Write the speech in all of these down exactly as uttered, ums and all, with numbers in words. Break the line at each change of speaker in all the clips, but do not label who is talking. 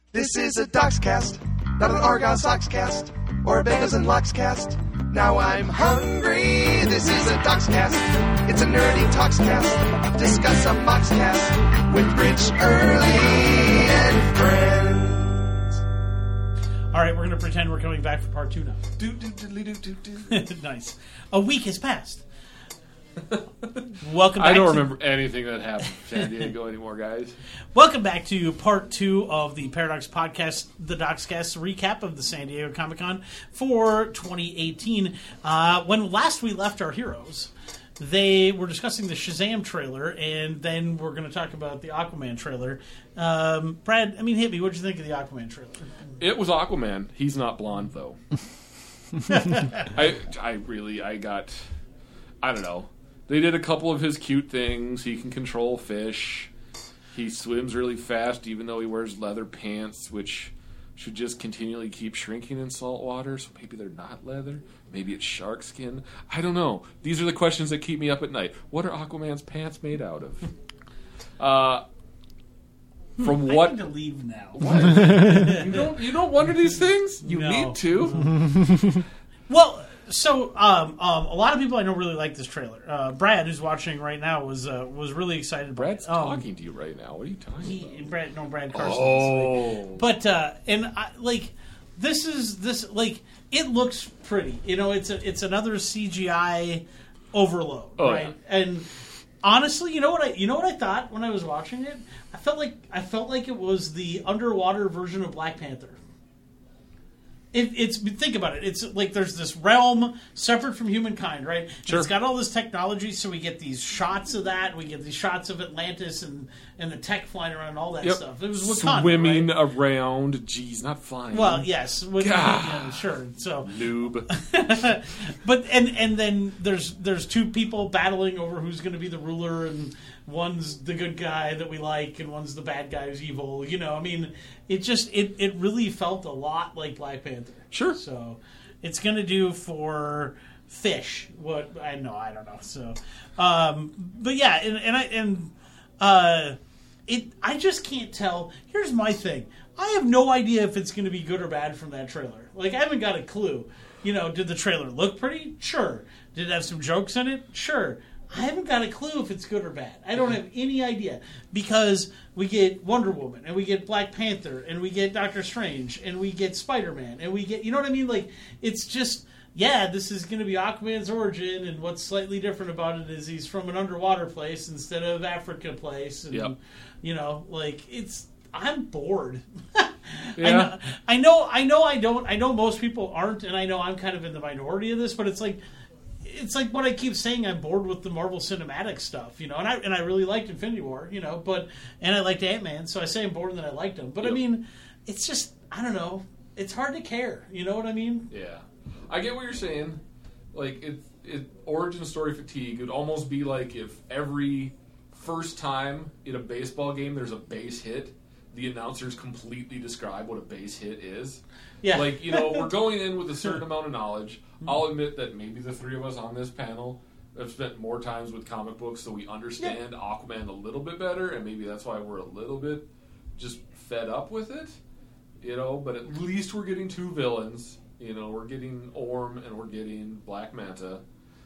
This is a Docscast, not an Argon Sockscast, or a Bagels and Lox cast. Now I'm hungry, this is a Docscast, it's a nerdy talkscast, discuss a Moxcast, with Rich, Early, and friends.
Alright, we're going to pretend we're coming back for part two now.
Do, do, do, do, do, do.
Nice. A week has passed. Welcome back
I don't
to,
remember anything that happened in San Diego anymore, guys.
Welcome back to part two of the Paradox Podcast, the Docscast recap of the San Diego Comic-Con for twenty eighteen. Uh, when last we left our heroes, they were discussing the Shazam trailer, and then we're going to talk about the Aquaman trailer. Um, Brad, I mean, hit me. What did you think of the Aquaman trailer?
It was Aquaman. He's not blonde, though. I, I really, I got, I don't know. They did a couple of his cute things. He can control fish. He swims really fast, even though he wears leather pants, which should just continually keep shrinking in salt water. So maybe they're not leather. Maybe it's shark skin. I don't know. These are the questions that keep me up at night. What are Aquaman's pants made out of? Uh, from
I
what?
need to leave now.
What? you don't. You don't wonder these things. You
No.
need to.
Well, so um, um, a lot of people I know really like this trailer. Uh, Brad, who's watching right now, was uh, was really excited about
Brad's
it. Um,
talking to you right now. What are you talking
He,
about?
Brad, no, Brad Carson.
Oh.
But uh, and I, like this is this like it looks pretty. You know, it's a it's another C G I overload,
Oh,
right?
yeah.
And honestly, you know what I you know what I thought when I was watching it? I felt like I felt like it was the underwater version of Black Panther. It, it's think about it. It's like there's this realm separate from humankind, right? And
Sure.
It's got all this technology, so we get these shots of that. We get these shots of Atlantis and, and the tech flying around, and all that
Yep.
stuff. It was Wakanda,
Swimming
right?
around. Jeez, not flying.
Well, yes, with,
God.
yeah, sure. So,
Noob.
but and and then there's there's two people battling over who's going to be the ruler, and one's the good guy that we like, and one's the bad guy who's evil. You know, I mean, it just it it really felt a lot like Black Panther.
Sure.
So, it's going to do for fish what I know I don't know. So, um, but yeah, and and I and uh, it I just can't tell. Here's my thing. I have no idea if it's going to be good or bad from that trailer. Like, I haven't got a clue. You know, did the trailer look pretty? Sure. Did it have some jokes in it? Sure. I haven't got a clue if it's good or bad. I don't have any idea. Because we get Wonder Woman, and we get Black Panther, and we get Doctor Strange, and we get Spider-Man, and we get... You know what I mean? Like, it's just... Yeah, this is going to be Aquaman's origin, and what's slightly different about it is he's from an underwater place instead of Africa place. And,
Yep.
you know, like, it's... I'm bored.
Yeah.
I know, I know, I know, I don't, I know most people aren't, and I know I'm kind of in the minority of this, but it's like, it's like what I keep saying. I'm bored with the Marvel Cinematic stuff, you know, and I and I really liked Infinity War, you know, but and I liked Ant-Man, so I say I'm bored and that I liked him, but I
Yep.
mean, it's just I don't know, it's hard to care, you know what I mean?
Yeah. I get what you're saying. Like, it, it origin story fatigue. It would almost be like if every first time in a baseball game there's a base hit, the announcers completely describe what a base hit is.
Yeah,
Like, you know, we're going in with a certain amount of knowledge. I'll admit that maybe the three of us on this panel have spent more times with comic books, so we understand Aquaman a little bit better, and maybe that's why we're a little bit just fed up with it. You know, but at least we're getting two villains. You know, we're getting Orm and we're getting Black Manta.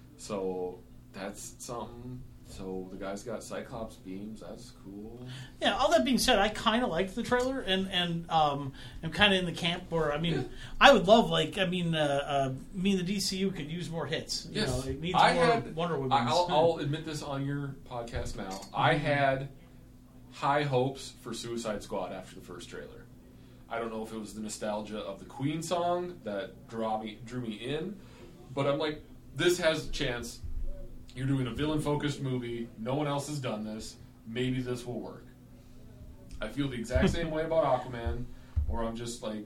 So that's something. So the guy's got Cyclops beams. That's cool.
Yeah, all that being said, I kind of liked the trailer, and and um, I'm kind of in the camp where I mean,
Yeah.
I would love like I mean, uh, uh, I mean the D C U could use more hits. You
Yes.
know, it needs
I
more
had,
Wonder Woman.
I- I'll, I'll admit this on your podcast now. I had high hopes for Suicide Squad after the first trailer. I don't know if it was the nostalgia of the Queen song that drew me drew me in, but I'm like, this has a chance. You're doing a villain-focused movie. No one else has done this. Maybe this will work. I feel the exact same way about Aquaman, where I'm just like,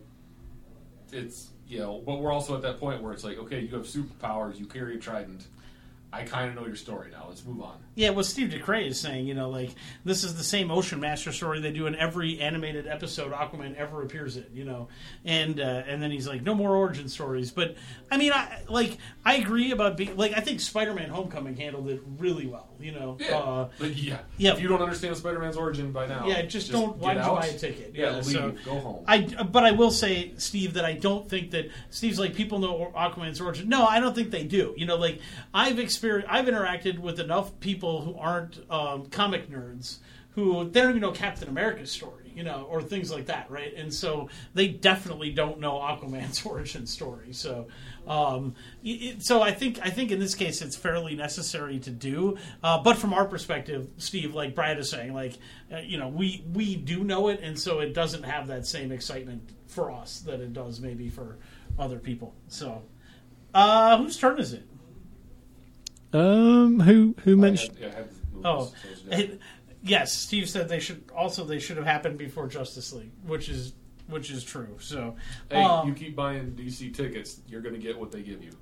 it's, you know, but we're also at that point where it's like, okay, you have superpowers, you carry a trident. I kind of know your story now. Let's move on.
Yeah, what Steve DeCray is saying, you know, like, this is the same Ocean Master story they do in every animated episode Aquaman ever appears in, you know. And uh, and then he's like, no more origin stories. But, I mean, I like, I agree about being, like, I think Spider-Man Homecoming handled it really well. You know,
Yeah,
uh,
but yeah.
yeah.
If you don't understand Spider-Man's origin by now,
yeah, just, don't. Why
get
did you
out.
buy a ticket?
Yeah, leave.
so
Go home.
I, but I will say, Steve, that I don't think that Steve's like people know Aquaman's origin. No, I don't think they do. You know, like I've experienced, I've interacted with enough people who aren't um, comic nerds who they don't even know Captain America's story, you know, or things like that, right? And so they definitely don't know Aquaman's origin story. So, um, it, so I think I think in this case it's fairly necessary to do. Uh, but from our perspective, Steve, like Brad is saying, like uh, you know, we we do know it, and so it doesn't have that same excitement for us that it does maybe for other people. So, uh, whose turn is it?
Um, who who
I
mentioned?
had- yeah, I had movies,
Oh,
so it's Jack.
it, yes. Steve said they should also they should have happened before Justice League, which is which is true. So,
Hey,
um,
you keep buying D C tickets, you're going to get what they give you.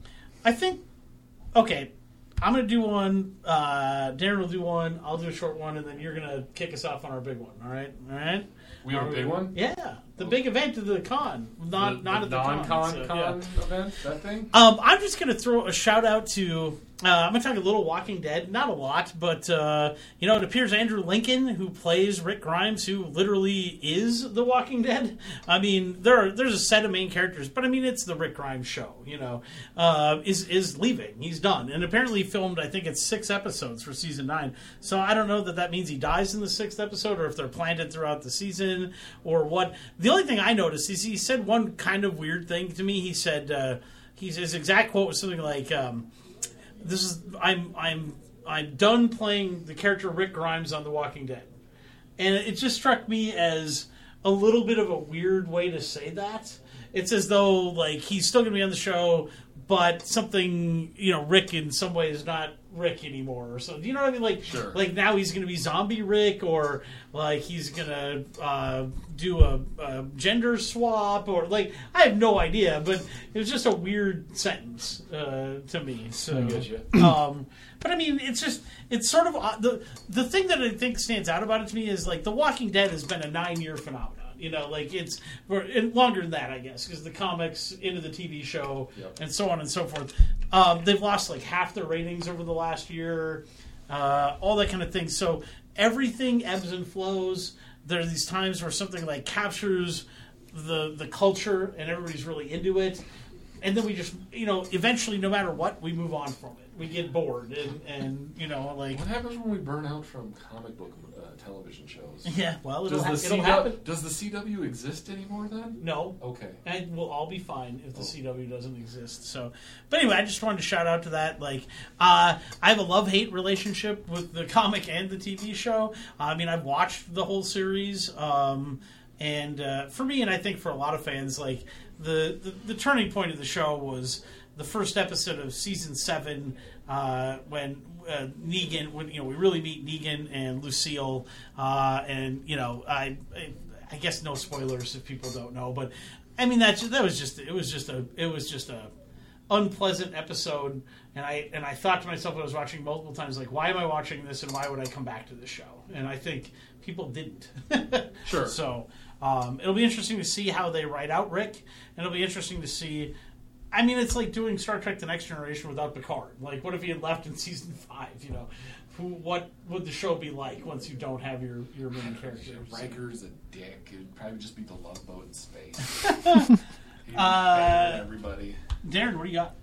I think okay. I'm gonna do one. Uh, Darren will do one. I'll do a short one, and then you're gonna kick us off on our big one. All right, all right.
We have
Are
a big one?
Yeah, the big event of the con, not
The-
not
the
at the
non-con
con. so,
con
yeah.
event, that thing?
Um, I'm just going to throw a shout out to. Uh, I'm going to talk a little Walking Dead, not a lot, but uh, you know, it appears Andrew Lincoln, who plays Rick Grimes, who literally is The Walking Dead. I mean, there are, there's a set of main characters, but I mean, it's the Rick Grimes show. You know, uh, is is leaving. He's done, and apparently filmed. I think it's six episodes for season nine. So I don't know that that means he dies in the sixth episode, or if they're planted throughout the season, or what. The only thing I noticed is he said one kind of weird thing to me. He said. Uh, He's, his exact quote was something like, um, "This is I'm I'm I'm done playing the character Rick Grimes on The Walking Dead," and it just struck me as a little bit of a weird way to say that. It's as though like he's still going to be on the show, but something you know Rick in some way is not Rick anymore, or so. Do you know what I mean? Like,
Sure.
like now he's going to be zombie Rick, or like he's going to uh, do a, a gender swap, or like I have no idea. But it was just a weird sentence uh, to me. So,
I get you.
um, but I mean, it's just it's sort of uh, the the thing that I think stands out about it to me is like The Walking Dead has been a nine year phenomenon. You know, like it's or, and longer than that, I guess, because the comics into the T V show
Yep.
and so on and so forth. Um, they've lost like half their ratings over the last year, uh, all that kind of thing. So everything ebbs and flows. There are these times where something like captures the the culture and everybody's really into it, and then we just, you know, eventually, no matter what, we move on from it. We get bored, and, and you know, like
What happens when we burn out from comic book uh, television shows?
yeah, well, it'll,
Does
ha-
the,
it'll
C W,
happen.
does the C W exist anymore then?
No.
Okay.
And we'll all be fine if the
Oh.
C W doesn't exist. So, but anyway, I just wanted to shout out to that. Like, uh, I have a love-hate relationship with the comic and the T V show. I mean, I've watched the whole series, um, and uh, for me, and I think for a lot of fans, like the, the the turning point of the show was the first episode of season seven, uh, when uh, Negan, when you know we really meet Negan and Lucille, uh, and you know I, I I guess no spoilers if people don't know, but I mean that that was just it was just a it was just a unpleasant episode, and I and I thought to myself when I was watching multiple times, like, why am I watching this and why would I come back to this show? And I think people didn't.
Sure.
So um, it'll be interesting to see how they write out Rick, and it'll be interesting to see. I mean, it's like doing Star Trek: The Next Generation without Picard. Like, what if he had left in season five? You know, who, what would the show be like once you don't have your, your main character?
Riker's a dick. It'd probably just be the Love Boat in space. He'd be
Uh,
banging everybody.
Darren, what do you got?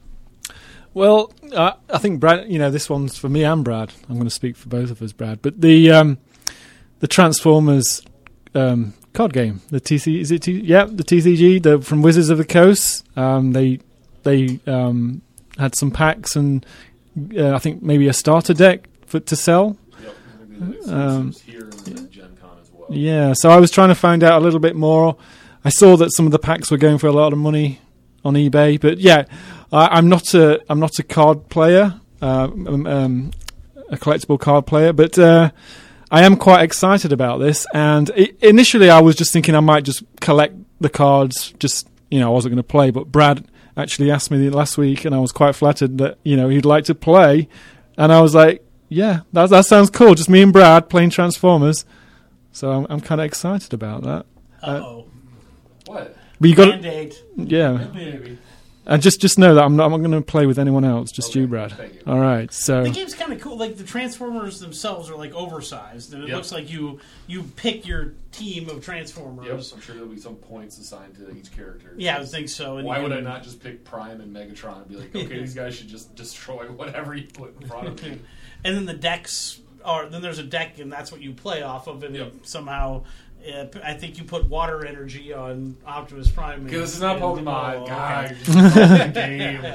Well, uh, I think Brad. You know, this one's for me and Brad. I'm going to speak for both of us, Brad. But the um, the Transformers um, card game, the T C, is it? T, yeah, the T C G, the from Wizards of the Coast. Um, they they um, had some packs and uh, I think maybe a starter deck for to sell.
Yep. Maybe the
Um,
exclusives here in Gen Con as well.
Yeah, so I was trying to find out a little bit more. I saw that some of the packs were going for a lot of money on eBay, but yeah, I, I'm not a I'm not a card player, uh, um, um, a collectible card player, but uh, I am quite excited about this. And I initially, I was just thinking I might just collect the cards, just you know, I wasn't going to play. But Brad actually asked me last week, and I was quite flattered that you know he'd like to play, and I was like, yeah, that that sounds cool. Just me and Brad playing Transformers. So I'm, I'm kind of excited about that.
Uh oh.
What?
But you got
Band-Aid.
yeah.
Maybe.
And just just know that I'm not, I'm not going to play with anyone else, just
Okay,
you, Brad.
thank you.
All right, so
The game's kind of cool. Like the Transformers themselves are like oversized, and it
Yep.
looks like you you pick your team of
Yep,
Transformers.
I'm sure there'll be some points assigned to each character.
Yeah, I would think so. And
Why
you
would I
can-
not just pick Prime and Megatron and be like, okay, these guys should just destroy whatever you put in front of me?
And then the decks are then there's a deck, and that's what you play off of, and
Yep.
somehow. Uh, I think you put water energy on Optimus Prime.
Because this is not
and-
Pokemon,
oh,
guys.
okay.
Just the game.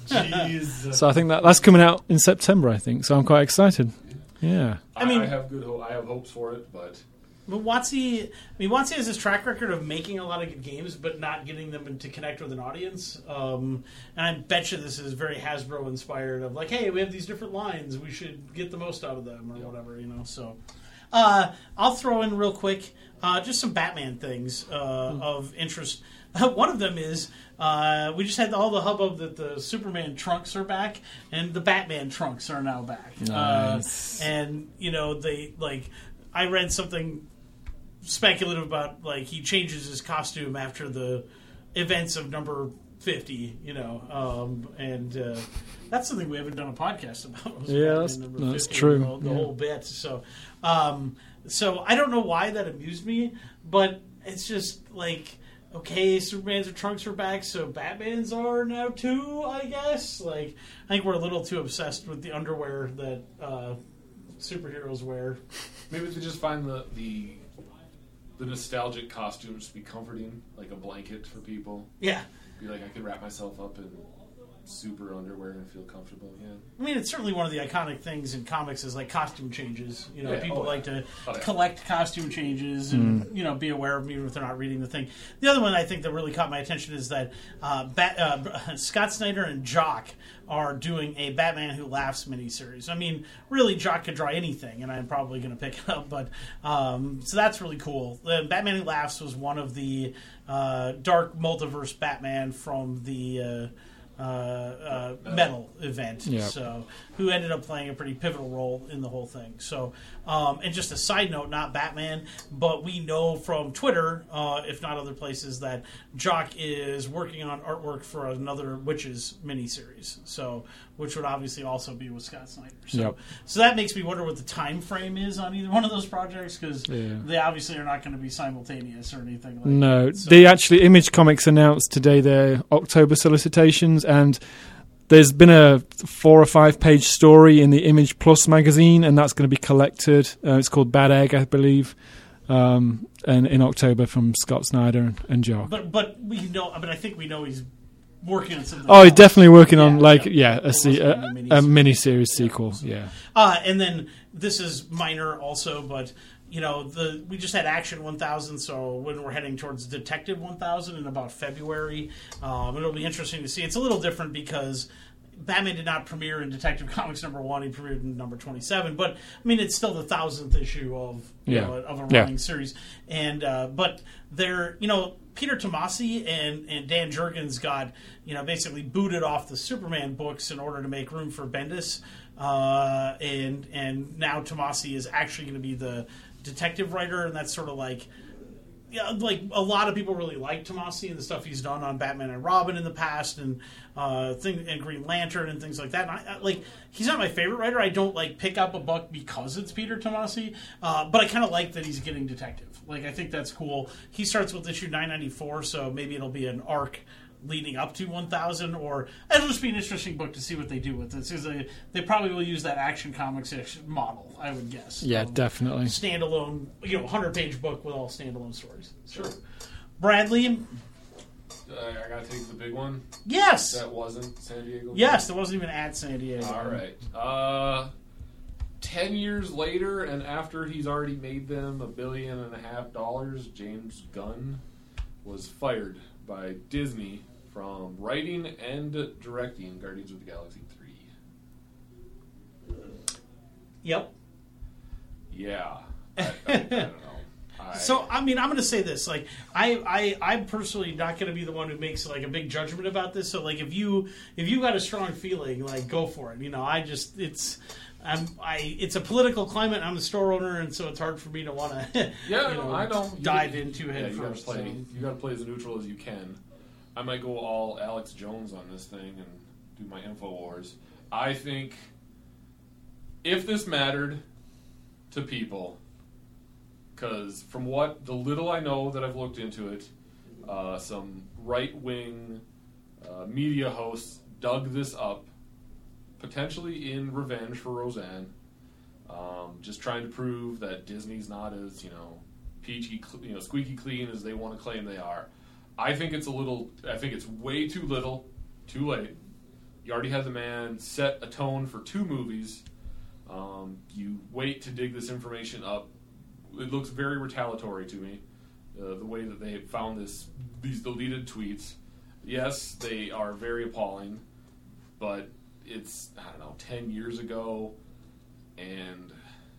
Jeez.
so I think that that's coming out in September, I think. So I'm quite excited. Yeah.
I,
I mean-
I have good. Ho- I have hopes for it, but
But WotC, I mean, WotC has this track record of making a lot of good games, but not getting them to connect with an audience. Um, and I bet you this is very Hasbro inspired. Of like, hey, we have these different lines, we should get the most out of them, or
Yep.
whatever, you know. So, uh, I'll throw in real quick uh, just some Batman things uh, of interest. One of them is uh, we just had all the hubbub that the Superman trunks are back, and the Batman trunks are now back.
Nice.
Uh, and you know, they like I read something speculative about like he changes his costume after the events of number fifty, you know, um, and uh, that's something we haven't done a podcast about. was
Yeah,
Batman
that's-
number
that's
fifty,
true,
The, whole- the
yeah.
whole bit. So, um, so I don't know why that amused me, but it's just like. Okay, Superman's trunks are back, so Batman's are now too, I guess. Like, I think we're a little too obsessed with the underwear that uh, superheroes wear.
maybe they just find the the the nostalgic costumes to be comforting, like a blanket for people.
Yeah.
Be like, I could wrap myself up in super underwear and feel comfortable again.
I mean, it's certainly one of the iconic things in comics is like costume changes. You know,
Yeah,
people
oh,
like
yeah.
to
Oh, yeah.
collect costume changes and you know be aware of them even if they're not reading the thing. The other one I think that really caught my attention is that uh, Bat, uh, Scott Snyder and Jock are doing a Batman Who Laughs miniseries. I mean, really, Jock could draw anything, and I'm probably going to pick it up. But um, so that's really cool. The Batman Who Laughs was one of the uh, dark multiverse Batman from the. Uh, uh, uh,
Metal.
metal event.
Yeah.
So, who ended up playing a pretty pivotal role in the whole thing. So, um, and just a side note, not Batman, but we know from Twitter, uh, if not other places, that Jock is working on artwork for another Witches miniseries. So, which would obviously also be with Scott Snyder. So,
Yep.
so that makes me wonder what the time frame is on either one of those projects because
Yeah.
they obviously are not going to be simultaneous or anything like
No,
that. So-
they actually Image Comics announced today their October solicitations, and there's been a four or five page story in the Image Plus magazine, and that's going to be collected. Uh, it's called Bad Egg, I believe, um, and in October from Scott Snyder and, and Jock.
But but we know. But I think we know he's working on something.
Oh, he's
else.
definitely working on
Yeah,
like
yeah.
yeah,
It
a, se-
wasn't
a,
a
a
miniseries.
mini-series sequel. Yeah,
Uh, and then this is minor also, but you know the we just had Action one thousand, so when we're heading towards Detective one thousand in about February, um, it'll be interesting to see. It's a little different because Batman did not premiere in Detective Comics number one; he premiered in number twenty-seven. But I mean, it's still the thousandth issue of you
Yeah.
know, of a
Yeah.
running series, and uh, but they're you know. Peter Tomasi and, and Dan Jurgens got, you know, basically booted off the Superman books in order to make room for Bendis. Uh, and and now Tomasi is actually going to be the detective writer, and that's sort of like, yeah, like a lot of people really like Tomasi and the stuff he's done on Batman and Robin in the past, and uh, thing and Green Lantern and things like that. And I, I, like, he's not my favorite writer. I don't like pick up a book because it's Peter Tomasi, uh, but I kind of like that he's getting detective. Like, I think that's cool. He starts with issue nine ninety-four, so maybe it'll be an arc leading up to one thousand, or it'll just be an interesting book to see what they do with it. Because they, they probably will use that Action Comics-ish model, I would guess.
yeah,
Um,
definitely.
Standalone, you know, hundred-page book with all standalone stories.
Sure.
Bradley,
Uh, I gotta take the big one.
yes,
That wasn't San Diego.
yes, it wasn't even at San Diego.
All right. Uh, ten years later, and after he's already made them a billion and a half dollars, James Gunn was fired by Disney from writing and directing Guardians of the Galaxy three.
Yep.
Yeah. I, I, I don't know. I,
So I mean, I'm going to say this: like, I, I, I'm personally not going to be the one who makes like a big judgment about this. So, like, if you, if you got a strong feeling, like, go for it. You know, I just, it's, I'm, I, it's a political climate. I'm a store owner, and so it's hard for me to want to,
yeah,
you know,
I know. You
dive
gotta-
into
yeah,
it
you gotta
first.
play.
so.
You gotta play as neutral as you can. I might go all Alex Jones on this thing and do my InfoWars. I think if this mattered to people, because from what the little I know that I've looked into it, uh, some right-wing uh, media hosts dug this up, potentially in revenge for Roseanne, um, just trying to prove that Disney's not as, you know, peachy, you know, squeaky clean as they want to claim they are. I think it's a little. I think it's way too little, too late. You already had the man set a tone for two movies. Um, you wait to dig this information up. It looks very retaliatory to me. Uh, the way that they found this, these deleted tweets. Yes, they are very appalling, but it's, I don't know, ten years ago, and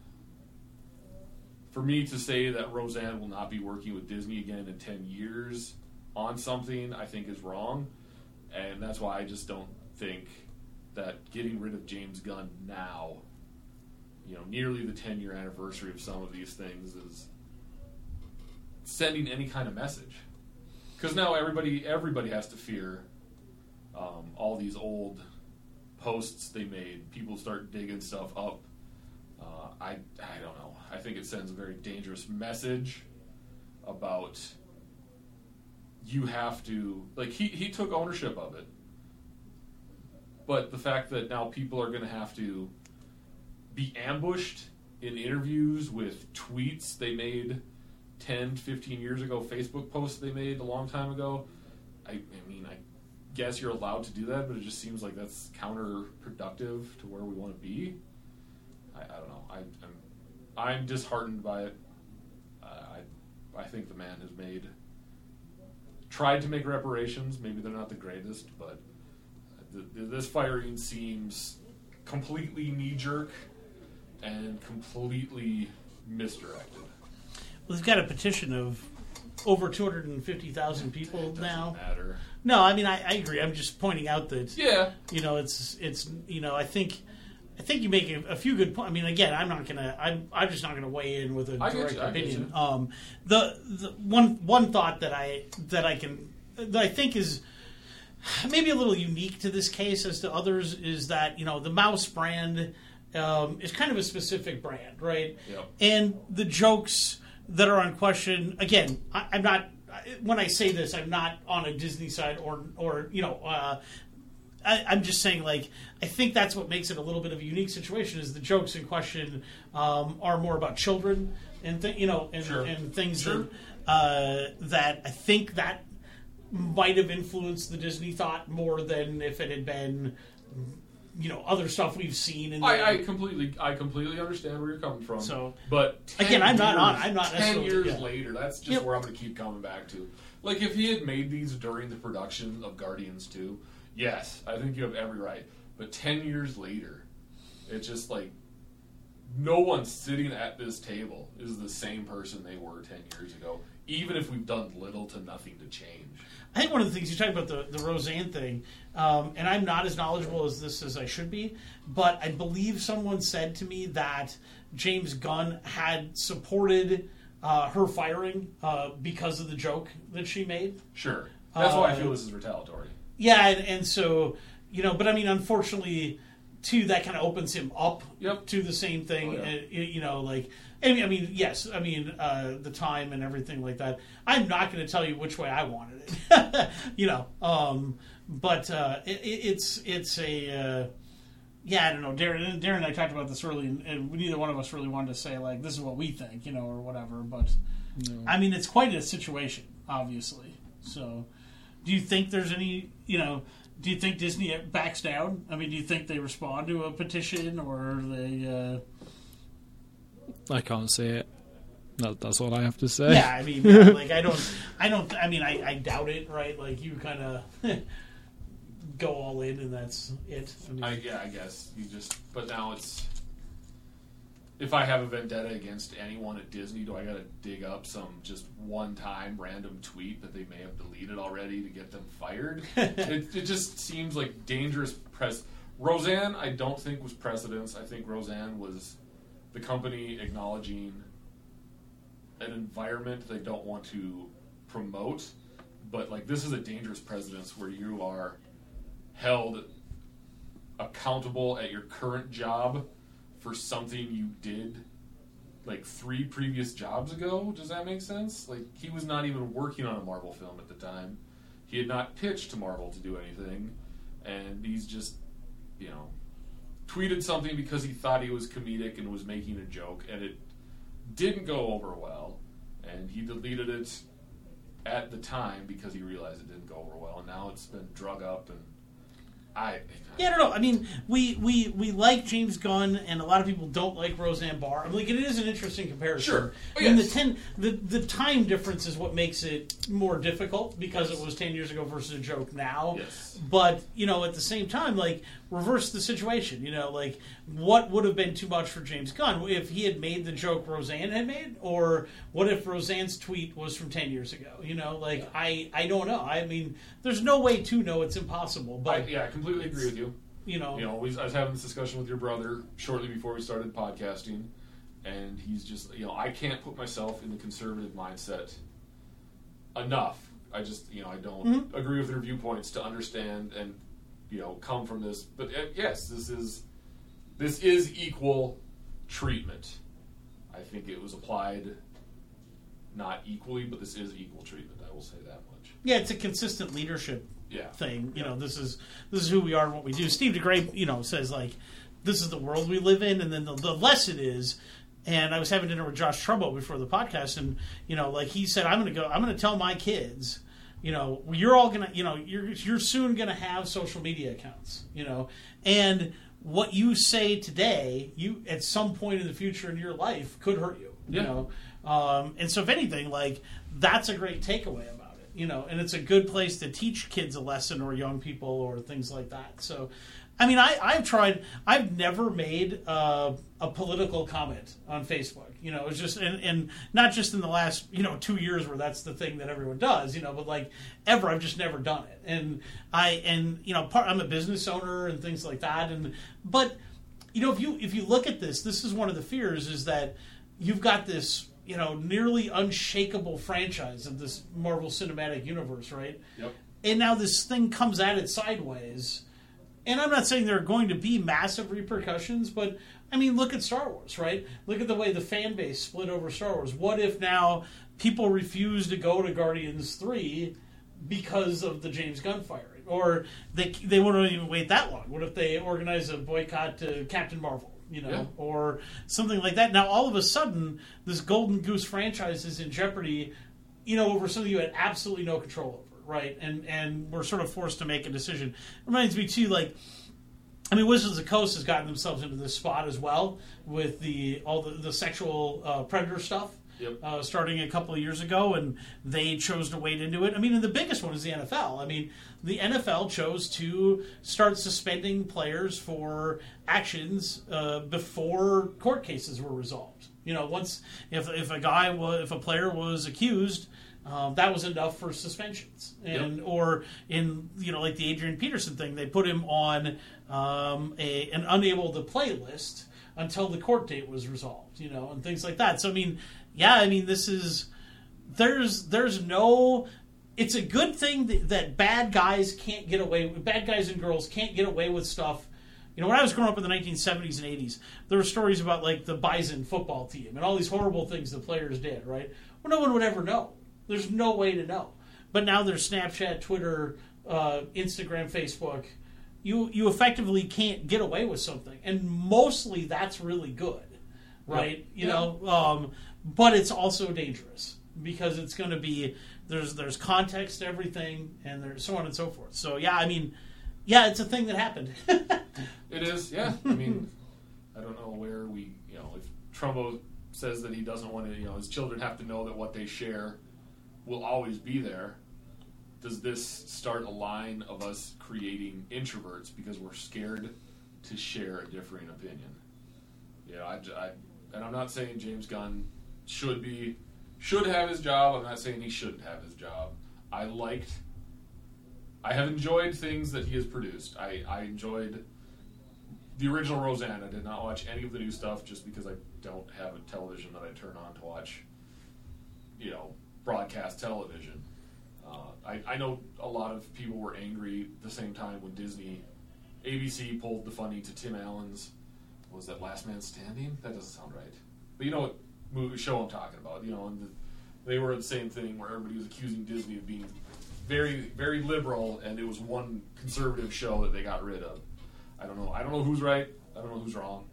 for me to say that Roseanne will not be working with Disney again in ten years on something, I think is wrong, and that's why I just don't think that getting rid of James Gunn now, you know, nearly the ten-year anniversary of some of these things, is sending any kind of message. Because now everybody everybody has to fear um, all these old posts they made. People start digging stuff up. Uh, I I don't know. I think it sends a very dangerous message about you have to, like, he, he took ownership of it. But the fact that now people are going to have to be ambushed in interviews with tweets they made ten, fifteen years ago, Facebook posts they made a long time ago, I, I mean, I guess you're allowed to do that, but it just seems like that's counterproductive to where we want to be. I, I don't know. I, I'm, I'm disheartened by it. Uh, I, I think the man has made, tried to make reparations. Maybe they're not the greatest, but th- th- this firing seems completely knee-jerk and completely misdirected.
Well, they've got a petition of over two hundred fifty thousand people
It doesn't
now.
matter.
No, I mean, I, I agree. I'm just pointing out that,
Yeah.
you know, it's, it's you know, I think... I think you make a, a few good points. I mean, again, I'm not gonna. I'm. I'm just not gonna weigh in with a
I get
direct
you, I get
opinion.
you.
Um, the the one one thought that I that I can that I think is maybe a little unique to this case as to others is that, you know, the Mouse brand um, is kind of a specific brand, right?
Yep.
And the jokes that are on question, again, I, I'm not. When I say this, I'm not on a Disney side or or you know. Uh, I, I'm just saying, like, I think that's what makes it a little bit of a unique situation. Is the jokes in question um, are more about children and th- you know and,
Sure.
and things
Sure.
that uh, that I think that might have influenced the Disney thought more than if it had been, you know, other stuff we've seen. In
I, I completely, I completely understand where you're coming from.
So,
but ten
again, I'm not
years,
on- I'm not
ten
necessarily-
years
yeah.
later. That's just
Yep.
where I'm going to keep coming back to. Like, if he had made these during the production of Guardians two, yes, I think you have every right. But ten years later, it's just like no one sitting at this table is the same person they were ten years ago, even if we've done little to nothing to change.
I think one of the things you talk about the, the Roseanne thing, um, and I'm not as knowledgeable as this as I should be, but I believe someone said to me that James Gunn had supported uh, her firing uh, because of the joke that she made.
Sure. That's why I
Uh,
feel this is retaliatory.
Yeah, and, and so, you know, but I mean, unfortunately, too, that kind of opens him up
Yep.
to the same thing.
Oh, yeah.
uh, you know, like, I mean, I mean, yes, I mean, uh, the time and everything like that. I'm not going to tell you which way I wanted it, you know, um, but uh, it, it's it's a, uh, yeah, I don't know. Darren, Darren and I talked about this early, and, and neither one of us really wanted to say, like, this is what we think, you know, or whatever, but,
No.
I mean, it's quite a situation, obviously, so... Do you think there's any, you know, do you think Disney backs down? I mean, do you think they respond to a petition or they, uh...
I can't see it. That, that's all I have to say.
Yeah, I mean, yeah, like, I don't, I don't, I mean, I, I doubt it, right? Like, you kind of go all in and that's it. I mean,
I, yeah, I guess you just. But now it's. If I have a vendetta against anyone at Disney, do I got to dig up some just one-time random tweet that they may have deleted already to get them fired? it, it just seems like dangerous press. Roseanne, I don't think was precedence. I think Roseanne was the company acknowledging an environment they don't want to promote, but like this is a dangerous precedence where you are held accountable at your current job for something you did like three previous jobs ago. Does that make sense? Like, he was not even working on a Marvel film at the time. He had not pitched to Marvel to do anything, and he's just, you know, tweeted something because he thought he was comedic and was making a joke, and it didn't go over well, and he deleted it at the time because he realized it didn't go over well, and now it's been drug up, and I...
Yeah, I don't know. I mean, we, we, we like James Gunn, and a lot of people don't like Roseanne Barr. I mean, like, it is an interesting comparison.
Sure.
I mean,
Yes.
the ten the the time difference is what makes it more difficult because
Yes.
it was ten years ago versus a joke now.
Yes.
But, you know, at the same time, like, reverse the situation. You know, like, what would have been too much for James Gunn if he had made the joke Roseanne had made? Or what if Roseanne's tweet was from ten years ago? You know, like,
Yeah.
I, I don't know. I mean, there's no way to know. It's impossible.
I,
But,
yeah, I completely agree with you.
you know...
You know, we, I was having this discussion with your brother shortly before we started podcasting, and he's just, you know, I can't put myself in the conservative mindset enough. I just, you know, I don't
Mm-hmm.
agree with their viewpoints to understand and, you know, come from this. But uh, yes, this is this is equal treatment. I think it was applied not equally, but this is equal treatment. I will say that much.
Yeah, it's a consistent leadership
Yeah.
thing. You know, this is this is who we are and what we do. Steve DeGray, you know, says like, this is the world we live in, and then the, the lesson is. And I was having dinner with Josh Trumbo before the podcast, and you know, like he said, I'm going to go. I'm going to tell my kids, you know, you're all going to, you know, you're you're soon going to have social media accounts, you know, and what you say today, you at some point in the future in your life could hurt you, you
Yeah.
know. Um, and so, if anything, like that's a great takeaway about it, you know, and it's a good place to teach kids a lesson or young people or things like that. So, I mean, I, I've tried. I've never made uh, a political comment on Facebook. You know, it's just and, and not just in the last you know two years where that's the thing that everyone does. You know, but like ever, I've just never done it. And I and you know, part, I'm a business owner and things like that. And but you know, if you if you look at this, this is one of the fears is that you've got this you know nearly unshakable franchise of this Marvel Cinematic Universe, right?
Yep.
And now this thing comes at it sideways. And I'm not saying there are going to be massive repercussions, but I mean, look at Star Wars, right? Look at the way the fan base split over Star Wars. What if now people refuse to go to Guardians three because of the James Gunn firing? Or they they wouldn't even wait that long. What if they organize a boycott to Captain Marvel, you know,
Yeah.
or something like that? Now, all of a sudden, this Golden Goose franchise is in jeopardy, you know, over something you had absolutely no control over. Right, and and we're sort of forced to make a decision. It reminds me too, like, I mean, Wizards of the Coast has gotten themselves into this spot as well with the all the, the sexual uh, predator stuff.
Yep.
Uh, starting a couple of years ago, and they chose to wade into it. I mean, and the biggest one is the N F L. I mean, the N F L chose to start suspending players for actions uh, before court cases were resolved. You know, once if if a guy was if a player was accused. Um, that was enough for suspensions, and
Yep.
or in you know like the Adrian Peterson thing, they put him on um, a an unable to play list until the court date was resolved, you know, and things like that. So I mean, yeah, I mean this is there's there's no. It's a good thing that, that bad guys can't get away. Bad guys and girls can't get away with stuff. You know, when I was growing up in the nineteen seventies and eighties, there were stories about like the Bison football team and all these horrible things the players did. Right? Well, no one would ever know. There's no way to know. But now there's Snapchat, Twitter, uh, Instagram, Facebook. You you effectively can't get away with something, and mostly that's really good, right?
Yep.
You
Yeah.
know, um, but it's also dangerous because it's going to be there's there's context to everything, and there's so on and so forth. So yeah, I mean, yeah, it's a thing that happened.
It is, yeah. I mean, I don't know where we, you know, if Trumbo says that he doesn't want to, you know, his children have to know that what they share will always be there. Does this start a line of us creating introverts because we're scared to share a differing opinion? You know, I, I, and I'm not saying James Gunn should be, should have his job. I'm not saying he shouldn't have his job. I liked, I have enjoyed things that he has produced. I, I enjoyed the original Roseanne. I did not watch any of the new stuff just because I don't have a television that I turn on to watch, you know, broadcast television. Uh, I I, I know a lot of people were angry at the same time when Disney, A B C pulled the funding to Tim Allen's, what was that, Last Man Standing? That doesn't sound right. But you know what movie show I'm talking about, you know, and the, they were the same thing where everybody was accusing Disney of being very, very liberal, and it was one conservative show that they got rid of. I don't know. I don't know who's right. I don't know who's wrong.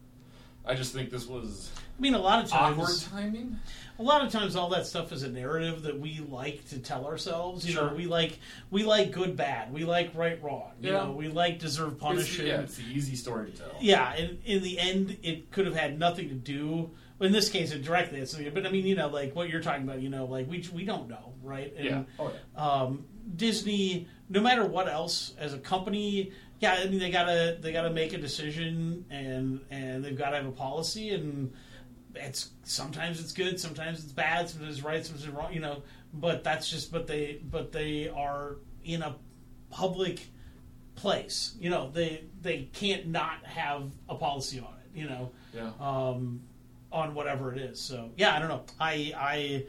I just think this was
I mean, a lot of times,
awkward timing.
A lot of times, all that stuff is a narrative that we like to tell ourselves. You
Sure.
know, we like we like good, bad. We like right, wrong. You
Yeah.
know, we like deserve
It's,
punishment.
yeah, it's the easy story to tell.
Yeah, and in the end, it could have had nothing to do. Well, in this case, it directly. It's, but I mean, you know, like what you're talking about. You know, like we we don't know, right? And,
Yeah. Oh, yeah.
Um, Disney, no matter what else, as a company, yeah, I mean, they gotta they gotta make a decision, and and they've got to have a policy, and it's sometimes it's good, sometimes it's bad, sometimes it's right, sometimes it's wrong. You know, but that's just but they but they are in a public place. You know, they they can't not have a policy on it. You know.
Yeah.
Um, on whatever it is. So yeah, I don't know. I I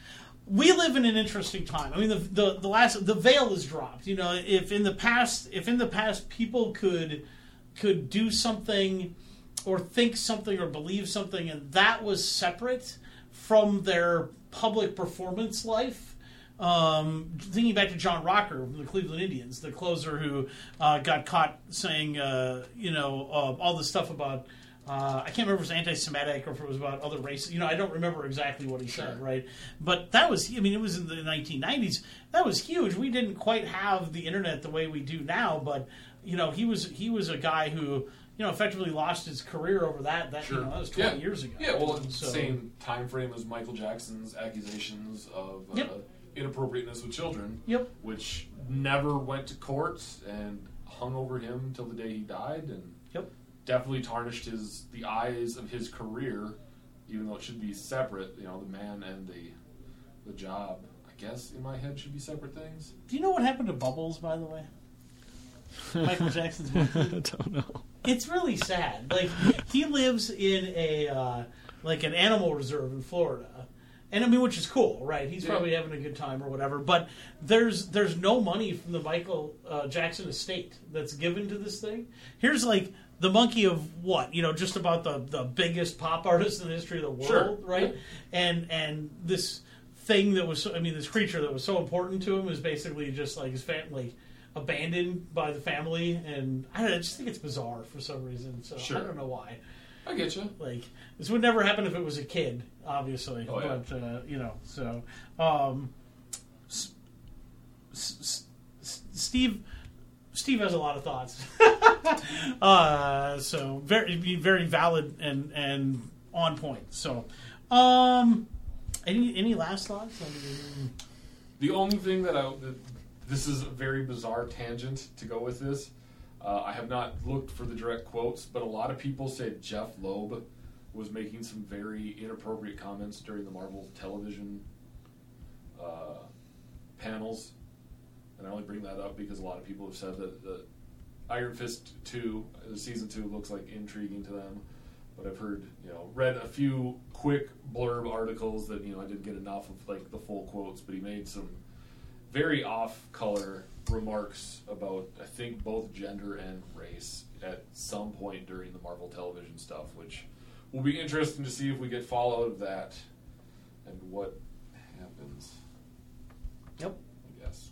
we live in an interesting time. I mean, the the the last the veil is dropped. You know, if in the past if in the past people could could do something or think something or believe something, and that was separate from their public performance life. Um, thinking back to John Rocker from the Cleveland Indians, the closer who uh, got caught saying, uh, you know, uh, all the stuff about. Uh, I can't remember if it was anti-Semitic or if it was about other races. You know, I don't remember exactly what he
Sure.
said, right? But that was, I mean, it was in the nineteen nineties. That was huge. We didn't quite have the internet the way we do now, but, you know, he was he was a guy who, you know, effectively lost his career over that. That,
Sure.
you know, that was twenty
yeah.
years ago.
Yeah, well,
So-
same time frame as Michael Jackson's accusations of uh,
Yep.
inappropriateness with children,
Yep.
which never went to court and hung over him till the day he died, and
Yep.
definitely tarnished his the eyes of his career, even though it should be separate. You know, the man and the the job, I guess, in my head, should be separate things.
Do you know what happened to Bubbles, by the way? Michael Jackson's monkey.
I don't know.
It's really sad. Like he lives in a uh, like an animal reserve in Florida, and I mean, which is cool, right? He's
Yeah.
probably having a good time or whatever. But there's there's no money from the Michael uh, Jackson estate that's given to this thing. Here's like the monkey of what, you know, just about the, the biggest pop artist in the history of the world,
Sure.
right?
Yeah.
And and this thing that was, so, I mean, this creature that was so important to him is basically just like his family. Abandoned by the family, and I don't know, I just think it's bizarre for some reason. So
Sure.
I don't know why.
I get you.
Like this would never happen if it was a kid, obviously.
Oh, yeah.
But uh, you know, so um, S- S- S- Steve Steve has a lot of thoughts. uh, so very very valid and and on point. So um, any any last thoughts? I mean,
The only thing that I that, this is a very bizarre tangent to go with this. Uh, I have not looked for the direct quotes, but a lot of people said Jeff Loeb was making some very inappropriate comments during the Marvel television uh, panels. And I only bring that up because a lot of people have said that the Iron Fist two, uh, season two, looks like intriguing to them. But I've heard, you know, read a few quick blurb articles that, you know, I didn't get enough of, like, the full quotes, but he made some very off-color remarks about, I think, both gender and race at some point during the Marvel television stuff, which will be interesting to see if we get fallout of that and what happens.
Yep.
I guess.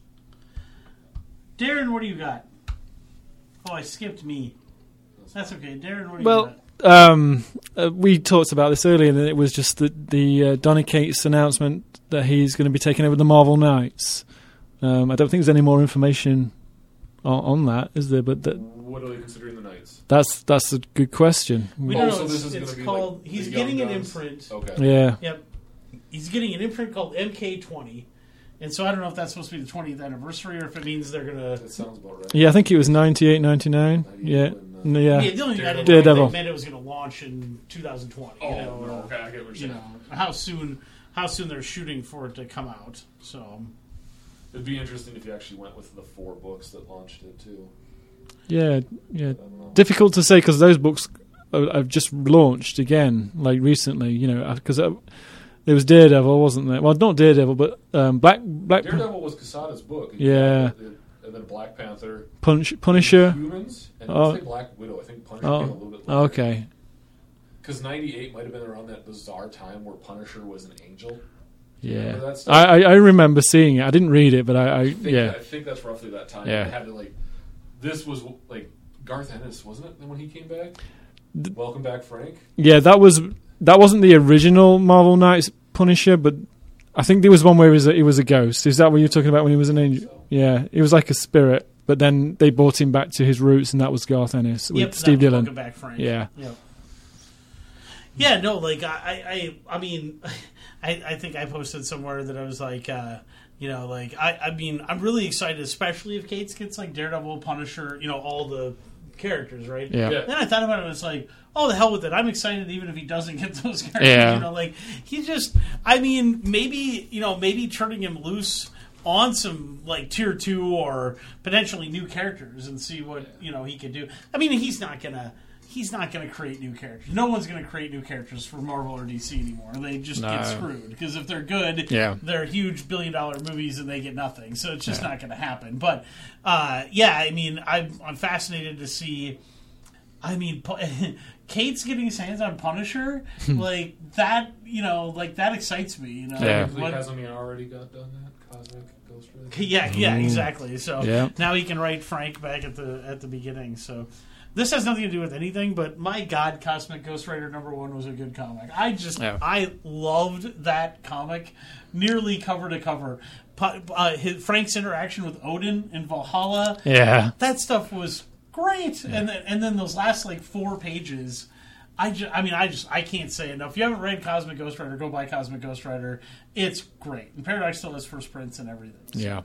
Darren, what do you got? Oh, I skipped me. That's okay. Darren, what do you
Well,
got?
um, uh, we talked about this earlier, and it was just the, the uh, Donny Cates announcement that he's going to be taking over the Marvel Knights. Um, I don't think there's any more information on, on that, is there? But that,
What are they considering the Knights?
that's that's a good question.
We
Oh,
don't
so
know. It's,
this is
it's
gonna be
called.
like
he's
the
getting
Young
an
Guns?
imprint.
Okay.
Yeah.
Yep. He's getting an imprint called M K twenty, and so I don't know if that's supposed to be the twentieth anniversary or if it means they're gonna.
That sounds about right.
Yeah, I think it was ninety-eight, ninety-nine. Yeah.
when, uh,
Yeah.
Yeah, the only thing I didn't
Daredevil.
know, they meant it was going to launch in two thousand twenty.
Oh,
you know,
no,
or,
okay, I get what you're
you
saying.
know how soon how soon they're shooting for it to come out. So
It'd be interesting if you actually went with the four books that launched it, too.
Yeah, yeah.
I don't know.
Difficult to say because those books are- have just launched again, like recently. You know, because there was Daredevil, wasn't there? Well, not Daredevil, but um, Black Black
Daredevil was Quesada's book. And
Yeah.
And then Black Panther.
Punch, Punisher.
Humans. And
Oh.
I think Black Widow. I think Punisher
Oh,
came a little bit later.
okay.
Because ninety-eight might have been around that bizarre time where Punisher was an angel.
Yeah,
Remember that stuff?
I, I I remember seeing it. I didn't read it, but I, I,
I think,
yeah,
I think that's roughly that time.
Yeah.
They had to like. This was like Garth Ennis, wasn't it? When he came back. Welcome back, Frank.
yeah. That was that wasn't the original Marvel Knights Punisher, but I think there was one where he was a, he was a ghost. Is that what you're talking about when he was an angel?
So.
Yeah, he was like a spirit, but then they brought him back to his roots, and that was Garth Ennis with
Yep,
Steve
that was
Dillon.
Welcome Back, Frank.
Yeah.
Yep. Yeah, no, like I, I, I mean, I, I think I posted somewhere that I was like, uh, you know, like I, I mean, I'm really excited, especially if Cates gets like Daredevil, Punisher, you know, all the characters, right?
Yeah.
Yeah.
Then I thought about it, it was like, oh, the hell with it. I'm excited even if he doesn't get those characters.
Yeah.
You know, like he just, I mean, maybe, you know, maybe turning him loose on some like tier two or potentially new characters and see what, you know, he could do. I mean, he's not gonna. He's not going to create new characters. No one's going to create new characters for Marvel or D C anymore. They just
No.
get screwed because if they're good,
Yeah.
they're huge billion-dollar movies and they get nothing. So it's just
Yeah.
not going to happen. But uh, yeah, I mean, I'm, I'm fascinated to see. I mean, Kate's getting his hands on Punisher, like that. You know, like that excites me. You know,
Yeah.
Technically,
What-
hasn't he already got done that? Cosmic Ghost Rider?
yeah, yeah, exactly. So
Yeah.
now he can write Frank back at the at the beginning. So this has nothing to do with anything, but my God, Cosmic Ghost Rider number one was a good comic. I just
Yeah.
I loved that comic, nearly cover to cover. Pu- Uh, his, Frank's interaction with Odin in Valhalla,
Yeah,
that stuff was great. And then and then those last like four pages. I, just, I mean, I just I can't say enough. If you haven't read Cosmic Ghost Rider, go buy Cosmic Ghost Rider. It's great. And Paradox still has first prints and everything. So,
yeah.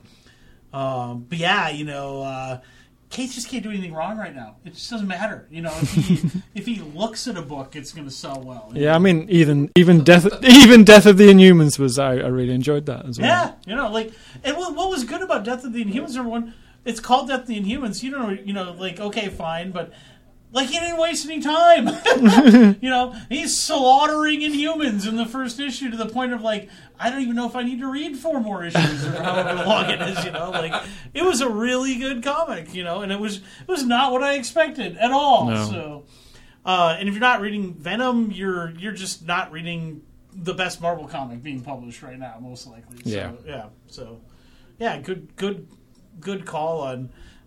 Um, but yeah, you know, uh, Case just can't do anything wrong right now. It just doesn't matter. You know, if he if he looks at a book, it's going to sell well.
Yeah, I mean, even even death even Death of the Inhumans was I, I really enjoyed that as well.
Yeah, you know, like, and what, what was good about Death of the Inhumans, everyone? It's called Death of the Inhumans. You don't know, you know, like, okay, fine, but like he didn't waste any time. You know, he's slaughtering Inhumans in the first issue to the point of like, I don't even know if I need to read four more issues or however long it is. You know, like it was a really good comic. You know, and it was it was not what I expected at all.
No.
So, uh, and if you're not reading Venom, you're you're just not reading the best Marvel comic being published right now, most likely. So,
Yeah.
yeah. So, yeah, good good good call on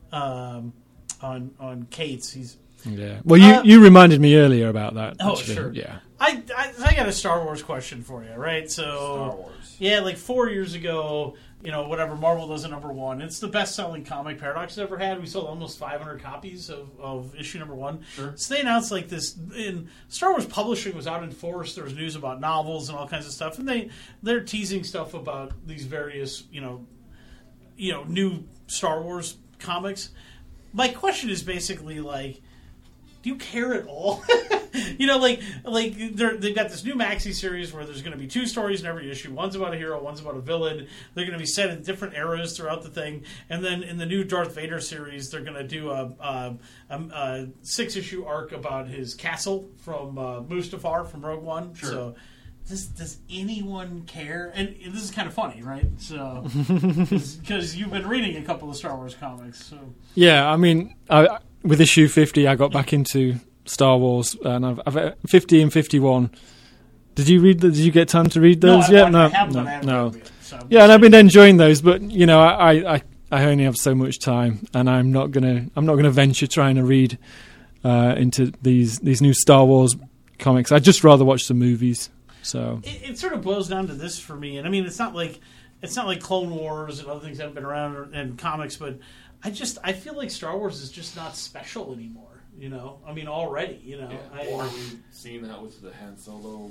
um, on on Cates. He's
Yeah. Well, you,
Uh,
you reminded me earlier about that.
Oh,
actually.
sure.
Yeah.
I, I I got a Star Wars question for you, right? So
Star Wars.
yeah, like four years ago, you know, whatever, Marvel does a number one. It's the best-selling comic Paradox has ever had. We sold almost five hundred copies of, of issue number one.
Sure.
So they announced like this. In Star Wars publishing was out in force. There was news about novels and all kinds of stuff, and they they're teasing stuff about these various, you know, you know, new Star Wars comics. My question is basically like, do you care at all? You know, like like they're, they've got this new maxi series where there's going to be two stories in every issue. One's about a hero, one's about a villain. They're going to be set in different eras throughout the thing. And then in the new Darth Vader series, they're going to do a, a, a, a six issue arc about his castle from uh, Mustafar from Rogue One.
Sure.
So. Does, does anyone care? And this is kind of funny, right? So, because you've been reading a couple of Star Wars comics, so
Yeah, I mean, I, with issue fifty, I got back into Star Wars, and I've, I've fifty and fifty-one. Did you read? The, did you get time to read those
no,
yet?
I,
No,
I haven't,
no,
but I haven't
no.
read them yet, so.
Yeah, and I've been enjoying those, but you know, I, I, I only have so much time, and I'm not gonna, I'm not gonna venture trying to read uh, into these these new Star Wars comics. I'd just rather watch the movies. So
It, it sort of boils down to this for me, and I mean, it's not like it's not like Clone Wars and other things haven't been around or, and comics, but I just I feel like Star Wars is just not special anymore. You know, I mean, already, you know,
Yeah.
I,
Or we've seen that with the Han Solo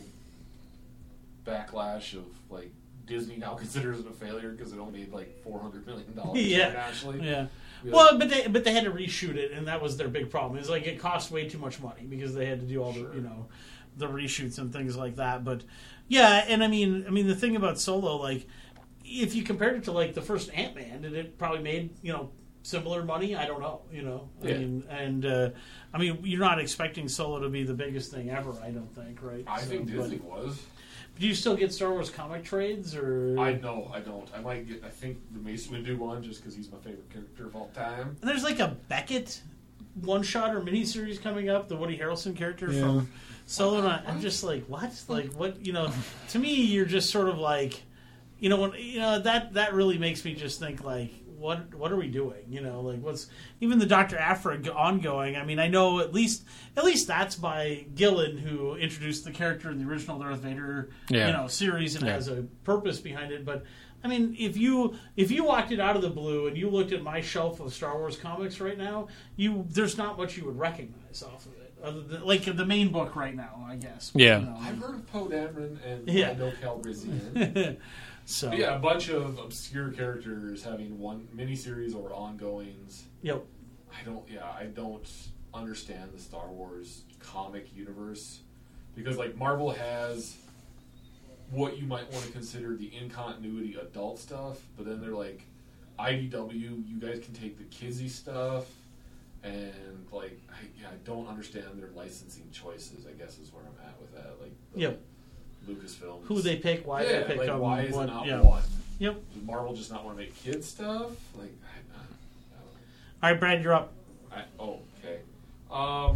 backlash of like Disney now considers it a failure because it only made like four hundred million dollars
Yeah.
internationally.
yeah.
We
Well, but they but they had to reshoot it, and that was their big problem. It's like it cost way too much money because they had to do all
Sure.
the you know the reshoots and things like that. But yeah, and I mean, I mean the thing about Solo, like if you compared it to like the first Ant-Man, did it probably made you know similar money? I don't know. You know, I
Yeah.
mean, and uh, I mean, you're not expecting Solo to be the biggest thing ever. I don't think, right?
I
So,
think
but-
Disney was.
Do you still get Star Wars comic trades, or
I no, I don't. I might get. I think the Mace Windu one just because he's my favorite character of all time.
And there's like a Beckett one shot or miniseries coming up, the Woody Harrelson character
Yeah.
from Solo. And I'm just like, what? Like, what? You know, to me, you're just sort of like, you know, when you know that that really makes me just think like, what what are we doing? You know, like what's even the Doctor Aphra ongoing? I mean, I know at least at least that's by Gillen, who introduced the character in the original Darth Vader,
Yeah.
you know, series and
Yeah.
has a purpose behind it. But I mean, if you if you walked it out of the blue and you looked at my shelf of Star Wars comics right now, you there's not much you would recognize off of it, other than like the main book right now, I guess.
Yeah.
You know.
I've heard of Poe Dameron and
Yeah.
I know Calrissian.
So
But yeah, a bunch of obscure characters having one miniseries or ongoings.
yep.
I don't. Yeah, I don't understand the Star Wars comic universe because like Marvel has what you might want to consider the in continuity adult stuff, but then they're like I D W. You guys can take the kidsy stuff, and like I, yeah, I don't understand their licensing choices. I guess is where I'm at with that. Like the
Yep.
Lucasfilm.
Who they pick, why
yeah,
they pick
like
them,
why is
what,
it not
yeah.
one?
Yep.
Does Marvel just not want to make kids stuff? Like, I, I, I don't know.
All right, Brad, you're up.
I, oh, okay. Um,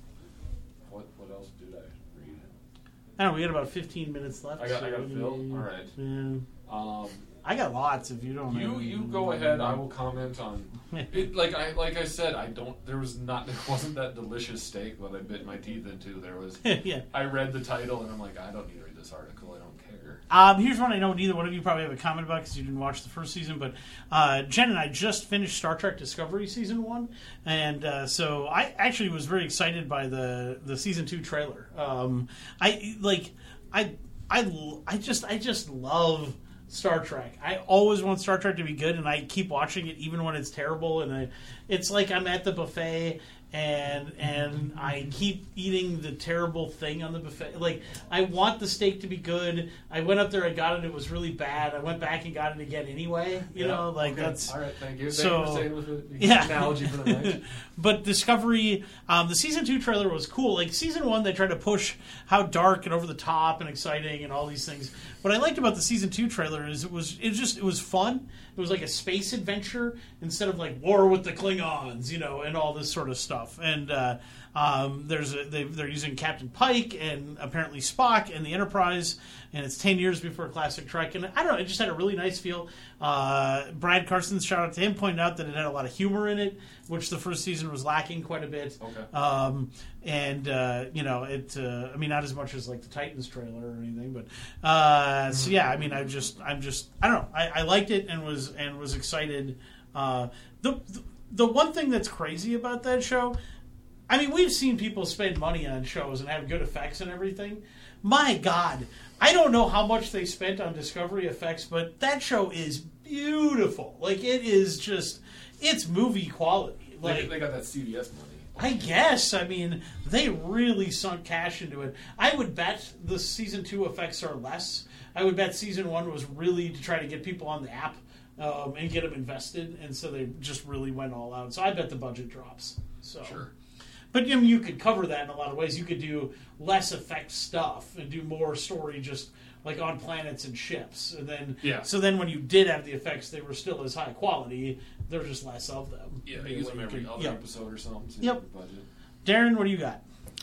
what what else did I read?
I don't know. We got about fifteen minutes left.
I got
so
I got a
we-
fill. All right.
Yeah.
Um,
I got lots. If you don't,
you you go ahead. I will comment on it. Like I like I said, I don't. There was not. There wasn't that delicious steak that I bit my teeth into. There was.
yeah.
I read the title and I'm like, I don't need to read this article. I don't care.
Um, here's one I know neither one of you probably have a comment about because you didn't watch the first season. But uh, Jen and I just finished Star Trek Discovery season one, and uh, so I actually was very excited by the the season two trailer. Um, I like I I I just I just love Star Trek. I always want Star Trek to be good, and I keep watching it even when it's terrible. And I, it's like I'm at the buffet. And and I keep eating the terrible thing on the buffet. Like, I want the steak to be good. I went up there, I got it, it was really bad. I went back and got it again anyway. You
Yeah,
know, like
okay.
that's
all right. Thank you. Thank
so-
you for saying with the
yeah.
analogy for the night.
But Discovery, um, the season two trailer was cool. Like season one, they tried to push how dark and over the top and exciting and all these things. What I liked about the season two trailer is it was it was just it was fun. It was like a space adventure instead of like war with the Klingons, you know, and all this sort of stuff. And uh, um, there's a, they, they're using Captain Pike and apparently Spock and the Enterprise, and it's ten years before Classic Trek. And I don't know, it just had a really nice feel. Uh, Brad Carson's shout out to him, pointed out that it had a lot of humor in it, which the first season was lacking quite a bit.
Okay.
Um, and uh, you know, it. Uh, I mean, not as much as like the Titans trailer or anything, but uh, so yeah. I mean, I just, I'm just, I don't know. I, I liked it and was and was excited. Uh, the, the the one thing that's crazy about that show, I mean, we've seen people spend money on shows and have good effects and everything. My God, I don't know how much they spent on Discovery effects, but that show is beautiful. Like, it is just, it's movie quality. Like,
They, they got that C B S money.
I guess. I mean, they really sunk cash into it. I would bet the season two effects are less. I would bet season one was really to try to get people on the app um, and get them invested, and so they just really went all out. So I bet the budget drops. So.
Sure.
But you, know, you could cover that in a lot of ways. You could do less effect stuff and do more story just like on planets and ships. And then,
Yeah.
So then when you did have the effects, they were still as high quality. There were just less of them.
Yeah,
Maybe
they use
what
them
you
every
could-
other
yep.
episode or something. To
Yep.
the budget.
Darren, what do you got?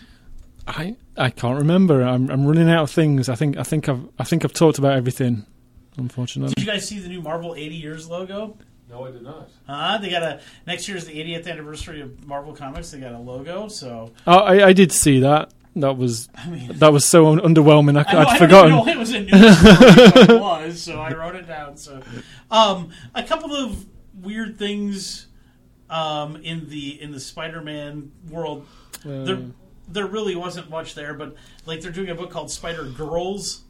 I I can't remember. I'm I'm running out of things. I think I think I've I think I've talked about everything. Unfortunately.
Did you guys see the new Marvel eighty years logo?
No, I did not.
Uh, they got a next year's the eightieth anniversary of Marvel Comics. They got a logo, so
Oh, I I did see that. That was
I mean,
that was so un- underwhelming. I,
I, know,
I'd
I
forgotten.
don't even know it was a news story, but it was, so I wrote it down. So, um, a couple of weird things um, in the in the Spider-Man world.
Uh,
There, there really wasn't much there, but like they're doing a book called Spider Girls.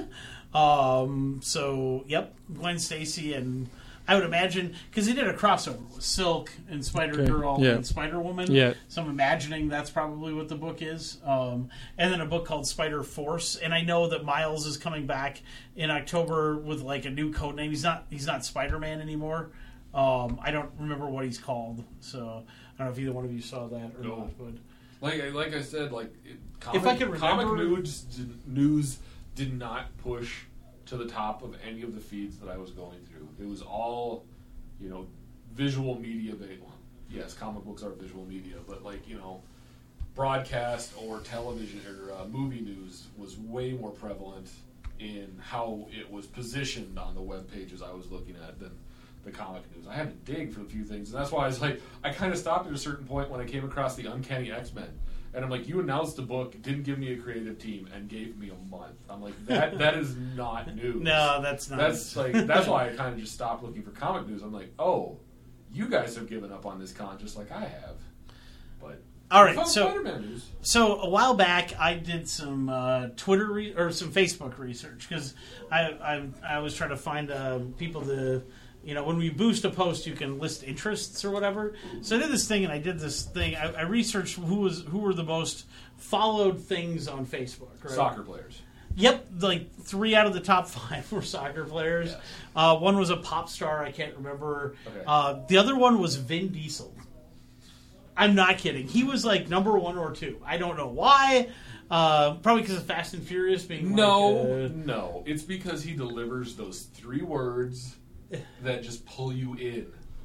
um, so, yep, Gwen Stacy and I would imagine because they did a crossover with Silk and Spider
Okay,
Girl
yeah.
and Spider Woman.
Yeah.
So I'm imagining that's probably what the book is. Um, and then a book called Spider Force. And I know that Miles is coming back in October with like a new code name. He's not he's not Spider Man anymore. Um, I don't remember what he's called. So I don't know if either one of you saw that or
No.
not. But
Like I- like I said, like it, comic,
If I could
comic
remember-
news news did not push to the top of any of the feeds that I was going through. It was all, you know, visual media based. Well, yes, comic books are visual media, but like, you know, broadcast or television or uh, movie news was way more prevalent in how it was positioned on the web pages I was looking at than the comic news. I had to dig for a few things, and that's why I was like, I kind of stopped at a certain point when I came across the Uncanny X-Men. And I'm like, you announced a book, didn't give me a creative team, and gave me a month. I'm like, that that is not news.
No, that's not.
That's like that's why I kind of just stopped looking for comic news. I'm like, oh, you guys have given up on this con just like I have. But
all right,
fun
so
Spider-Man news.
So a while back, I did some uh, Twitter re- or some Facebook research because I, I I was trying to find uh, people to. You know, when we boost a post, you can list interests or whatever. So I did this thing, and I did this thing. I, I researched who was who were the most followed things on Facebook. Right?
Soccer players.
Yep, like three out of the top five were soccer players.
Yeah.
Uh, one was a pop star. I can't remember.
Okay.
Uh, the other one was Vin Diesel. I'm not kidding. He was like number one or two. I don't know why. Uh, probably because of Fast and Furious being
No,
like, uh,
no. It's because he delivers those three words that just pull you in.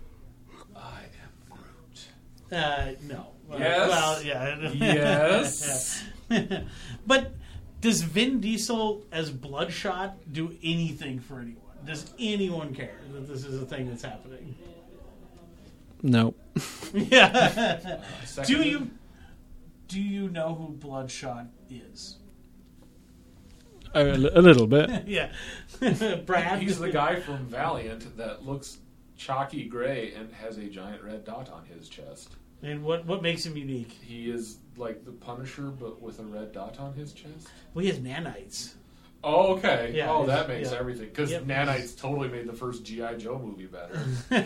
I am Groot.
Uh, no.
Yes.
Well, yeah.
Yes.
But does Vin Diesel as Bloodshot do anything for anyone? Does anyone care that this is a thing that's happening?
No.
Yeah.
Uh,
do you do you know who Bloodshot is?
A, a little bit.
Yeah. Brad?
He's the guy from Valiant that looks chalky gray and has a giant red dot on his chest.
And what, what makes him unique?
He is like the Punisher, but with a red dot on his chest.
Well, he has nanites.
Oh, okay.
Yeah,
oh, that makes
yeah.
everything. Because
Yep.
nanites totally made the first G I. Joe movie better.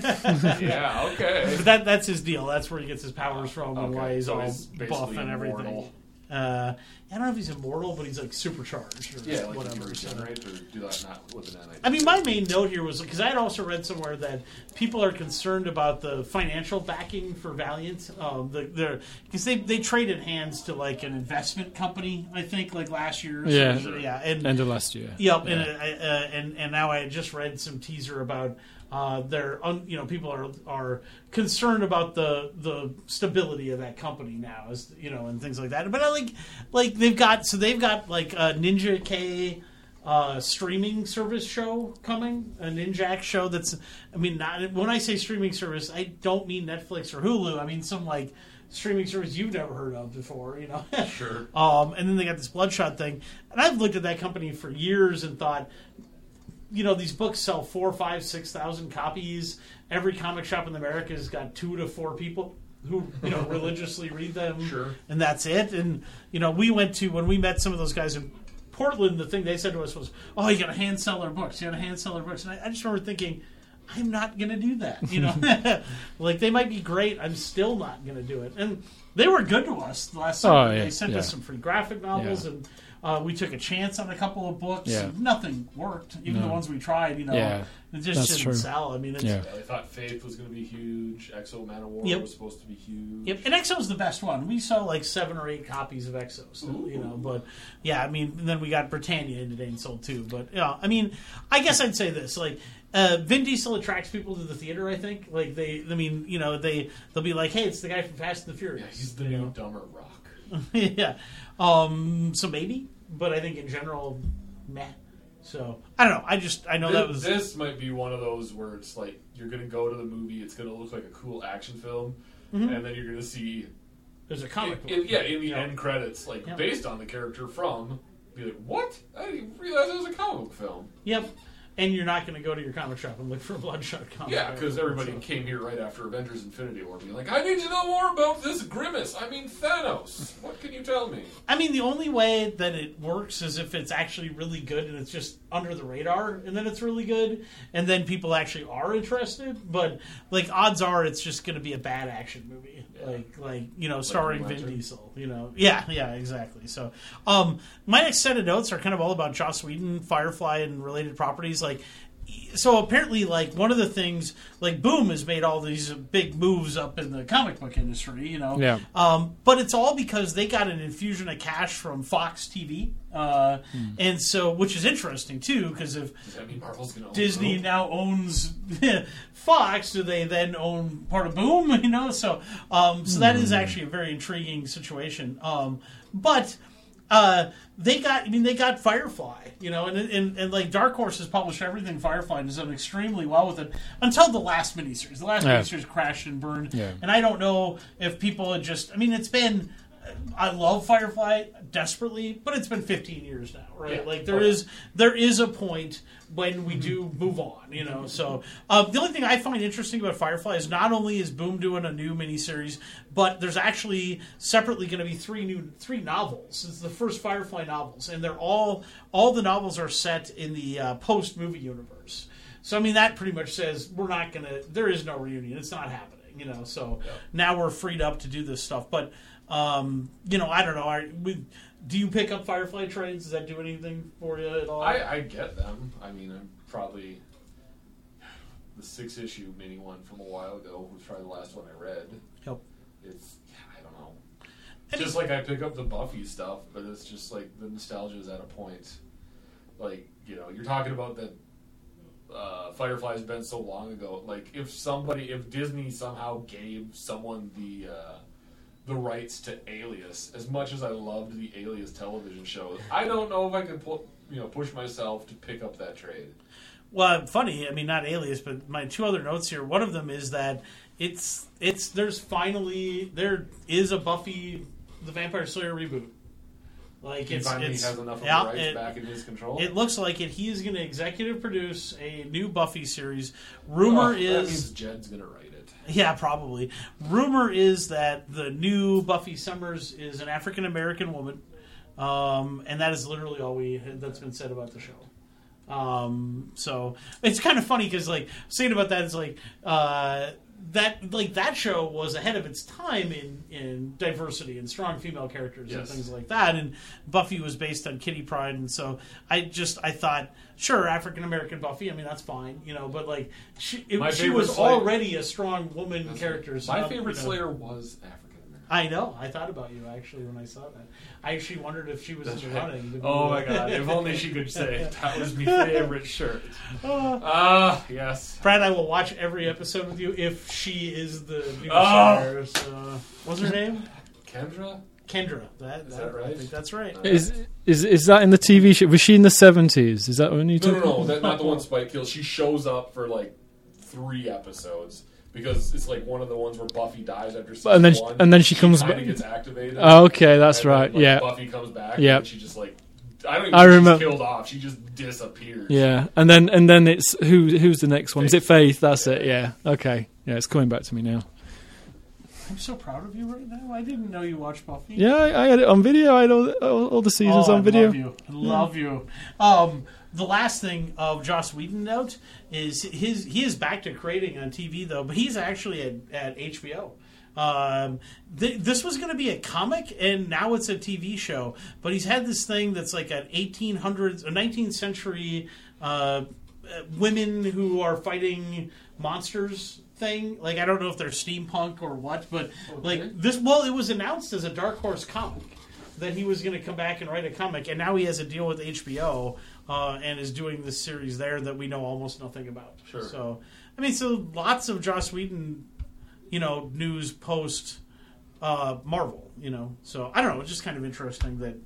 Yeah, okay.
But that that's his deal. That's where he gets his powers from and
Okay,
why he's
so
all
he's
buff
basically
and everything.
immortal.
Uh, I don't know if he's immortal, but he's like supercharged or
Yeah, like
whatever.
you
so.
regenerate or do that not with an nanite.
I mean, my main note here was because I had also read somewhere that people are concerned about the financial backing for Valiant. Um, the because they they traded hands to like an investment company, I think, like last year. or
Yeah.
so, yeah, and
End of last year.
Yep,
Yeah.
and, uh, uh, and and now I just read some teaser about uh, their un, you know people are are concerned about the the stability of that company now, as you know, and things like that. But I like like they've got so they've got like a Ninja K uh, streaming service show coming, a Ninjak show that's I mean not when I say streaming service I don't mean Netflix or Hulu, I mean some like streaming service you've never heard of before, you know.
Sure.
Um, and then they got this Bloodshot thing, and I've looked at that company for years and thought, you know, these books sell four, five, six thousand copies. Every comic shop in America has got two to four people who you know religiously read them,
Sure.
and that's it. And you know, we went to when we met some of those guys in Portland. The thing they said to us was, "Oh, you got to hand sell our books. You got to hand sell our books." And I, I just remember thinking, I'm not going to do that. You know, like they might be great. I'm still not going to do it. And they were good to us the last
Oh,
summer.
yeah,
They sent
yeah.
us some free graphic novels,
Yeah.
and uh, we took a chance on a couple of books.
Yeah.
Nothing worked. Even
No.
the ones we tried, you know,
Yeah,
it just
that's
didn't
true.
sell. I mean, it's,
Yeah.
Yeah, they thought Faith was going to be huge. Exo Man of War
Yep.
was supposed to be huge.
Yep, and Exo's the best one. We saw like seven or eight copies of Exo, so, you know. But yeah, I mean, then we got Britannia and today and sold too. But yeah, I mean, I guess I'd say this: like, uh, Vin Diesel attracts people to the theater. I think, like they, I mean, you know, they they'll be like, hey, it's the guy from Fast and the Furious.
Yeah, he's the
you
new
know?
Dumber Rock.
Yeah, um, so maybe, but I think in general, meh. So I don't know. I just I know
this,
that was
this might be one of those where it's like you're going to go to the movie, it's going to look like a cool action film,
Mhm.
and then you're going to see,
there's a comic book.
in, yeah, in the
Yeah.
end credits, like
Yeah.
based on the character from, be like, what? I didn't even realize it was a comic book film.
Yep. And you're not going to go to your comic shop and look for a Bloodshot comic.
Yeah, because everybody
So-
came here right after Avengers Infinity War being like, I need to know more about this Grimace. I mean, Thanos. What can you tell me?
I mean, the only way that it works is if it's actually really good and it's just under the radar, and then it's really good, and then people actually are interested. But like, odds are it's just going to be a bad action movie,
Yeah.
like like you know, starring
Green
Vin
Lantern.
Diesel. You know, yeah, yeah, exactly. So, um, my next set of notes are kind of all about Joss Whedon, Firefly, and related properties. Like, so apparently, like, one of the things, like, Boom has made all these big moves up in the comic book industry, you know.
Yeah.
Um, but it's all because they got an infusion of cash from Fox T V. Uh, hmm. And so, which is interesting, too, because if
Does that mean Marvel's gonna own
Disney
Boom?
now owns Fox, do they then own part of Boom? You know, so um, so that is actually a very intriguing situation. Um, but uh, they got, I mean, they got Firefly, you know, and, and and like Dark Horse has published everything Firefly and has done extremely well with it until the last miniseries. The last
Yeah.
miniseries crashed and burned,
Yeah.
and I don't know if people had just, I mean, it's been. I love Firefly desperately, but it's been fifteen years now, right?
Yeah.
Like there is there is a point when we do move on, you know. So um, the only thing I find interesting about Firefly is not only is Boom doing a new miniseries, but there's actually separately going to be three new three novels. It's the first Firefly novels, and they're all all the novels are set in the uh, post movie universe. So I mean that pretty much says we're not gonna. There is no reunion. It's not happening, you know. So
Yeah.
now we're freed up to do this stuff, but. Um, you know, I don't know. Are, we, do you pick up Firefly trades? Does that do anything for you at all?
I, I get them. I mean, I'm probably the six issue mini one from a while ago was probably the last one I read.
Yep.
It's yeah, I don't know.
And
Just like I pick up the Buffy stuff, but it's just like the nostalgia is at a point. Like you know, you're talking about that. Uh, Firefly's been so long ago. Like if somebody, if Disney somehow gave someone the. Uh, the rights to Alias, as much as I loved the Alias television show, I don't know if I could pu- you know push myself to pick up that trade.
Well, funny. I mean, not Alias, but my two other notes here. One of them is that it's it's there's finally there is a Buffy the Vampire Slayer reboot. Like
He
it's
finally
it's
has enough of
yeah,
the rights
it,
back in his control.
It looks like it. He is going to executive produce a new Buffy series. Rumor
oh, that
is
means Jed's going to write it.
Yeah, probably. Rumor is that the new Buffy Summers is an African American woman, um, and that is literally all we that's been said about the show. Um, so it's kind of funny because, like, saying about that is like uh, that like that show was ahead of its time in, in diversity and strong female characters and
Yes.
things like that. And Buffy was based on Kitty Pryde, and so I just I thought. Sure, African American Buffy. I mean, that's fine, you know. But like, she, it, she was
Slayer,
already a strong woman
That's
character.
right.
So
My
not,
favorite
you know,
Slayer was African American.
I know. I thought about you actually when I saw that. I actually wondered if she was
That's
in the
right.
running.
Oh my god! If only she could say that was my favorite shirt. Ah, uh, yes.
Brad, I will watch every episode with you if she is the new
Oh.
Slayer. So, what's her name?
Kendra.
Kendra. That,
Is that right?
I think that's right.
Is is is that in the T V show? Was she in the seventies? Is that when you
No,
talking?
no, no. That, not the one Spike kills. She shows up for like three episodes because it's like one of the ones where Buffy dies after season
And then
one.
and then she comes
kind
back.
of gets activated.
Oh, okay, that's
and then,
right.
like,
Yeah,
Buffy comes back.
Yeah.
And she just like I don't even
I
think
remember-
she's killed off. She just disappears.
yeah. And then and then it's who who's the next one? Is it
Faith.
Faith? That's it. Yeah. Okay. Yeah, it's coming back to me now.
I'm so proud of you right now. I didn't know you watched Buffy.
Yeah, I, I had it on video. I had all, all, all the seasons
oh,
on
I
video.
love you. I love you. Um, the last thing of Joss Whedon note is his he is back to creating on T V though, but he's actually at, at H B O. Um, th- this was going to be a comic, and now it's a T V show. But he's had this thing that's like an eighteen hundreds, a nineteenth century uh, women who are fighting monsters thing. Like I don't know if they're steampunk or what, but
Okay.
like this. Well, it was announced as a Dark Horse comic that he was going to come back and write a comic, and now he has a deal with H B O uh, and is doing this series there that we know almost nothing about.
Sure.
So I mean, so lots of Joss Whedon, you know, news post uh, Marvel. You know, so I don't know. It's just kind of interesting that,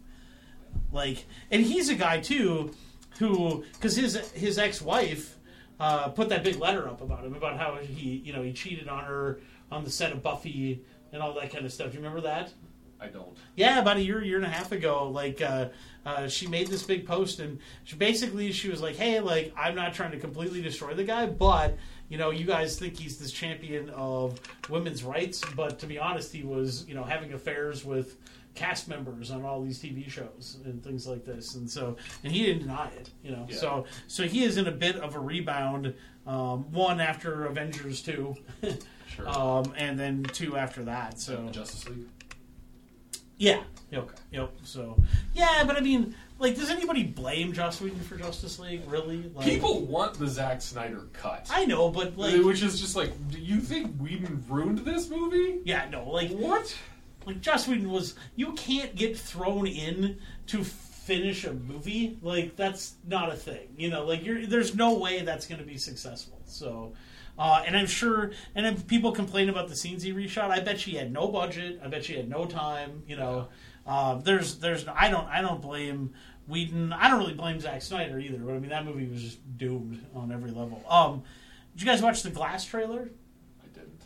like, and he's a guy too who, because his his ex wife. Uh, put that big letter up about him, about how he, you know, he cheated on her on the set of Buffy and all that kind of stuff. Do you remember that?
I don't.
Yeah, about a year, year and a half ago, like, uh, uh, she made this big post, and she basically, she was like, hey, like, I'm not trying to completely destroy the guy, but, you know, you guys think he's this champion of women's rights, but to be honest, he was, you know, having affairs with cast members on all these T V shows and things like this, and so and he didn't deny it, you know.
Yeah.
So so he is in a bit of a rebound. Um, one after Avengers two,
Sure.
um, and then two after that. So
Justice League.
yeah, yep, yep. So yeah, but I mean, like, does anybody blame Joss Whedon for Justice League? Really? Like,
People want the Zack Snyder cut.
I know, but like,
Which is just like, do you think Whedon ruined this movie?
yeah, no, like,
What?
like Joss Whedon was. You can't get thrown in to finish a movie. Like, that's not a thing. You know, like, you're there's no way that's going to be successful. So. Uh, and I'm sure, and if people complain about the scenes he reshot, I bet she had no budget. I bet she had no time. You know, uh, there's, there's, I don't, I don't blame Whedon. I don't really blame Zack Snyder either. But I mean, that movie was just doomed on every level. Um, did you guys watch the Glass trailer?
I didn't.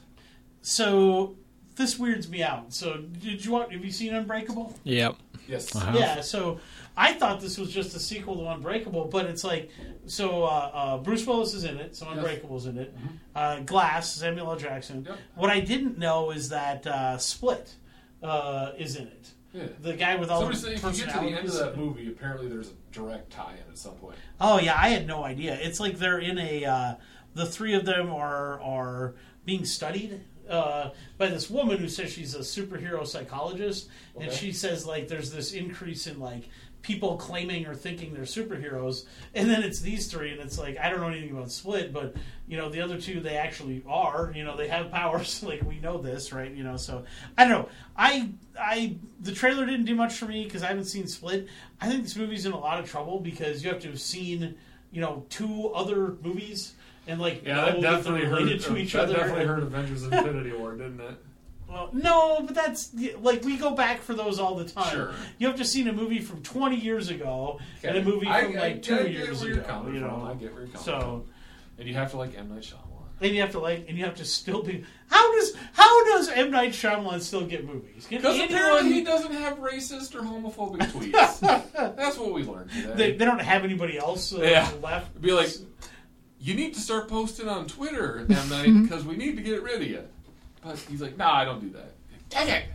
So this weirds me out. So did you watch? Have you seen Unbreakable?
Yep.
Yes.
Uh-huh.
Yeah, so I thought this was just a sequel to Unbreakable, but it's like, so uh, uh, Bruce Willis is in it, so Unbreakable's in it.
Mm-hmm.
Uh, Glass, Samuel L. Jackson.
Yep.
What I didn't know is that uh, Split uh, is in it.
Yeah.
The guy with all
Somebody
the
said if you get to the end of
personalities.
that movie, apparently there's a direct tie-in at some point.
Oh yeah, I had no idea. It's like they're in a. Uh, the three of them are are being studied uh, by this woman who says she's a superhero psychologist, and
Okay.
she says like there's this increase in like people claiming or thinking they're superheroes, and then it's these three, and it's like I don't know anything about Split, but you know the other two they actually are. You know they have powers. Like we know this, right? You know, so I don't know. I I the trailer didn't do much for me because I haven't seen Split. I think this movie's in a lot of trouble because you have to have seen you know two other movies and like
Yeah,
know
that
that
definitely
they're
hurt.
related to each
that
other.
definitely hurt Avengers Infinity War, didn't it?
Well, no, but that's like we go back for those all the time.
Sure.
You have to see a movie from twenty years ago and a movie from
I,
like
I,
two
I get
years
where
ago.
You're coming
You
from.
know,
I get where you're coming
so
from. And you have to like M. Night Shyamalan.
and you have to like, and you have to still be. How does how does M. Night Shyamalan still get movies? Can
Because
anyone-
apparently he doesn't have racist or homophobic tweets. That's what we learned today.
they, they don't have anybody else uh,
Yeah.
left.
It'd be like, you need to start posting on Twitter, M. Night, because we need to get rid of you. But he's like, nah, I don't do that. Dang it!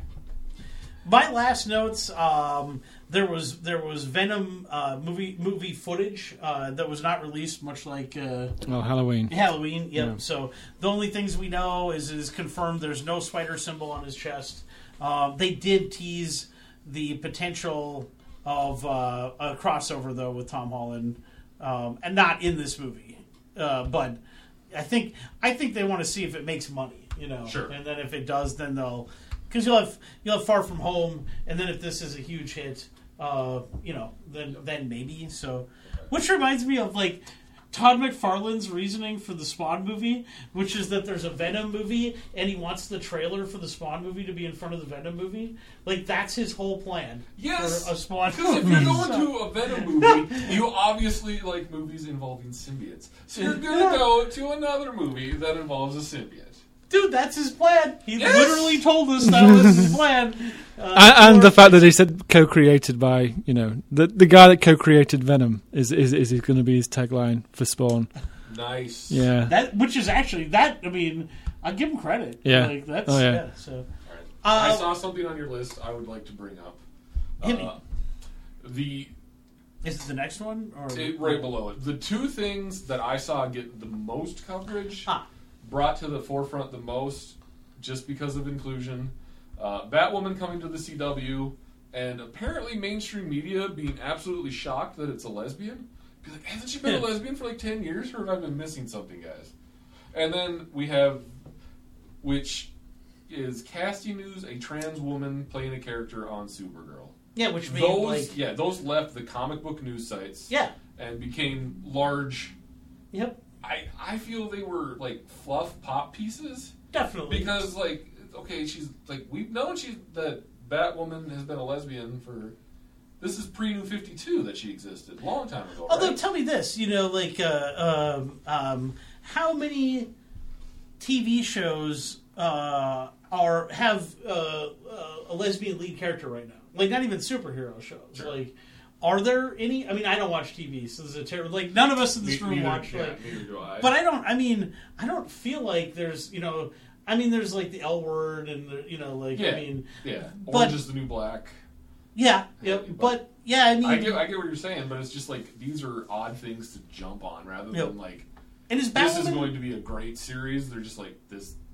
My last notes. Um, there was there was Venom uh, movie movie footage uh, that was not released, much like. Uh,
Oh, Halloween.
Halloween, yep.
Yeah.
So the only things we know is it is confirmed there's no spider symbol on his chest. Um, they did tease the potential of uh, a crossover though with Tom Holland, um, and not in this movie. Uh, but I think I think they want to see if it makes money, you know.
Sure.
And then if it does, then they'll because you'll have you'll have Far From Home, and then if this is a huge hit, uh, you know, then then maybe. So, which reminds me of like. Todd McFarlane's reasoning for the Spawn movie, which is that there's a Venom movie and he wants the trailer for the Spawn movie to be in front of the Venom movie. Like, that's his whole plan
Yes!
for a Spawn
Because if
movie.
you're going to a Venom movie, you obviously like movies involving symbiotes. So you're going to go to another movie that involves a symbiote.
Dude, that's his plan. He
Yes!
literally told us that was his plan. Uh,
And, and
for-
the fact that he said co-created by, you know, the the guy that co-created Venom is is is going to be his tagline for Spawn.
Nice.
Yeah.
that, which is actually, that, I mean, I'll give him credit.
Yeah.
Like, that's,
Oh, yeah.
yeah. So,
All right.
Uh,
I saw something on your list I would like to bring up.
Hit me.
Uh, the
is it the next one? Or
it, right below it. The two things that I saw get the most coverage,
Ah.
brought to the forefront the most, just because of inclusion. Uh, Batwoman coming to the C W, and apparently mainstream media being absolutely shocked that it's a lesbian. Be like, hasn't she been a
Yeah.
lesbian for like ten years, or have I been missing something, guys? And then we have, which is casting news, a trans woman playing a character on Supergirl.
Yeah, which made,
Those,
like,
yeah, those left the comic book news sites
yeah.
and became large.
Yep.
I, I feel they were like fluff pop pieces
Definitely.
because like okay she's like we've known she's that Batwoman has been a lesbian for this is pre New fifty-two that she existed long time ago.
Although,
right?
tell me this, you know, like, uh, um, um, how many T V shows uh, are have uh, uh, a lesbian lead character right now? Like, not even superhero shows.
Sure.
Like, are there any? I mean, I don't watch T V, so this is a terrible. Like, none of us in this
Ne-
room
neither,
watch.
yeah,
Like,
neither do I.
but I don't. I mean, I don't feel like there's, you know. I mean, there's like the L Word, and the, you know, like
yeah,
I mean,
yeah,
but-
Orange is the New Black.
yeah, yeah.
But-
But yeah, I mean,
I get I get what you're saying, but it's just like these are odd things to jump on rather
Yep.
than like
and is
this is
Batwoman
going to be a great series. They're just like this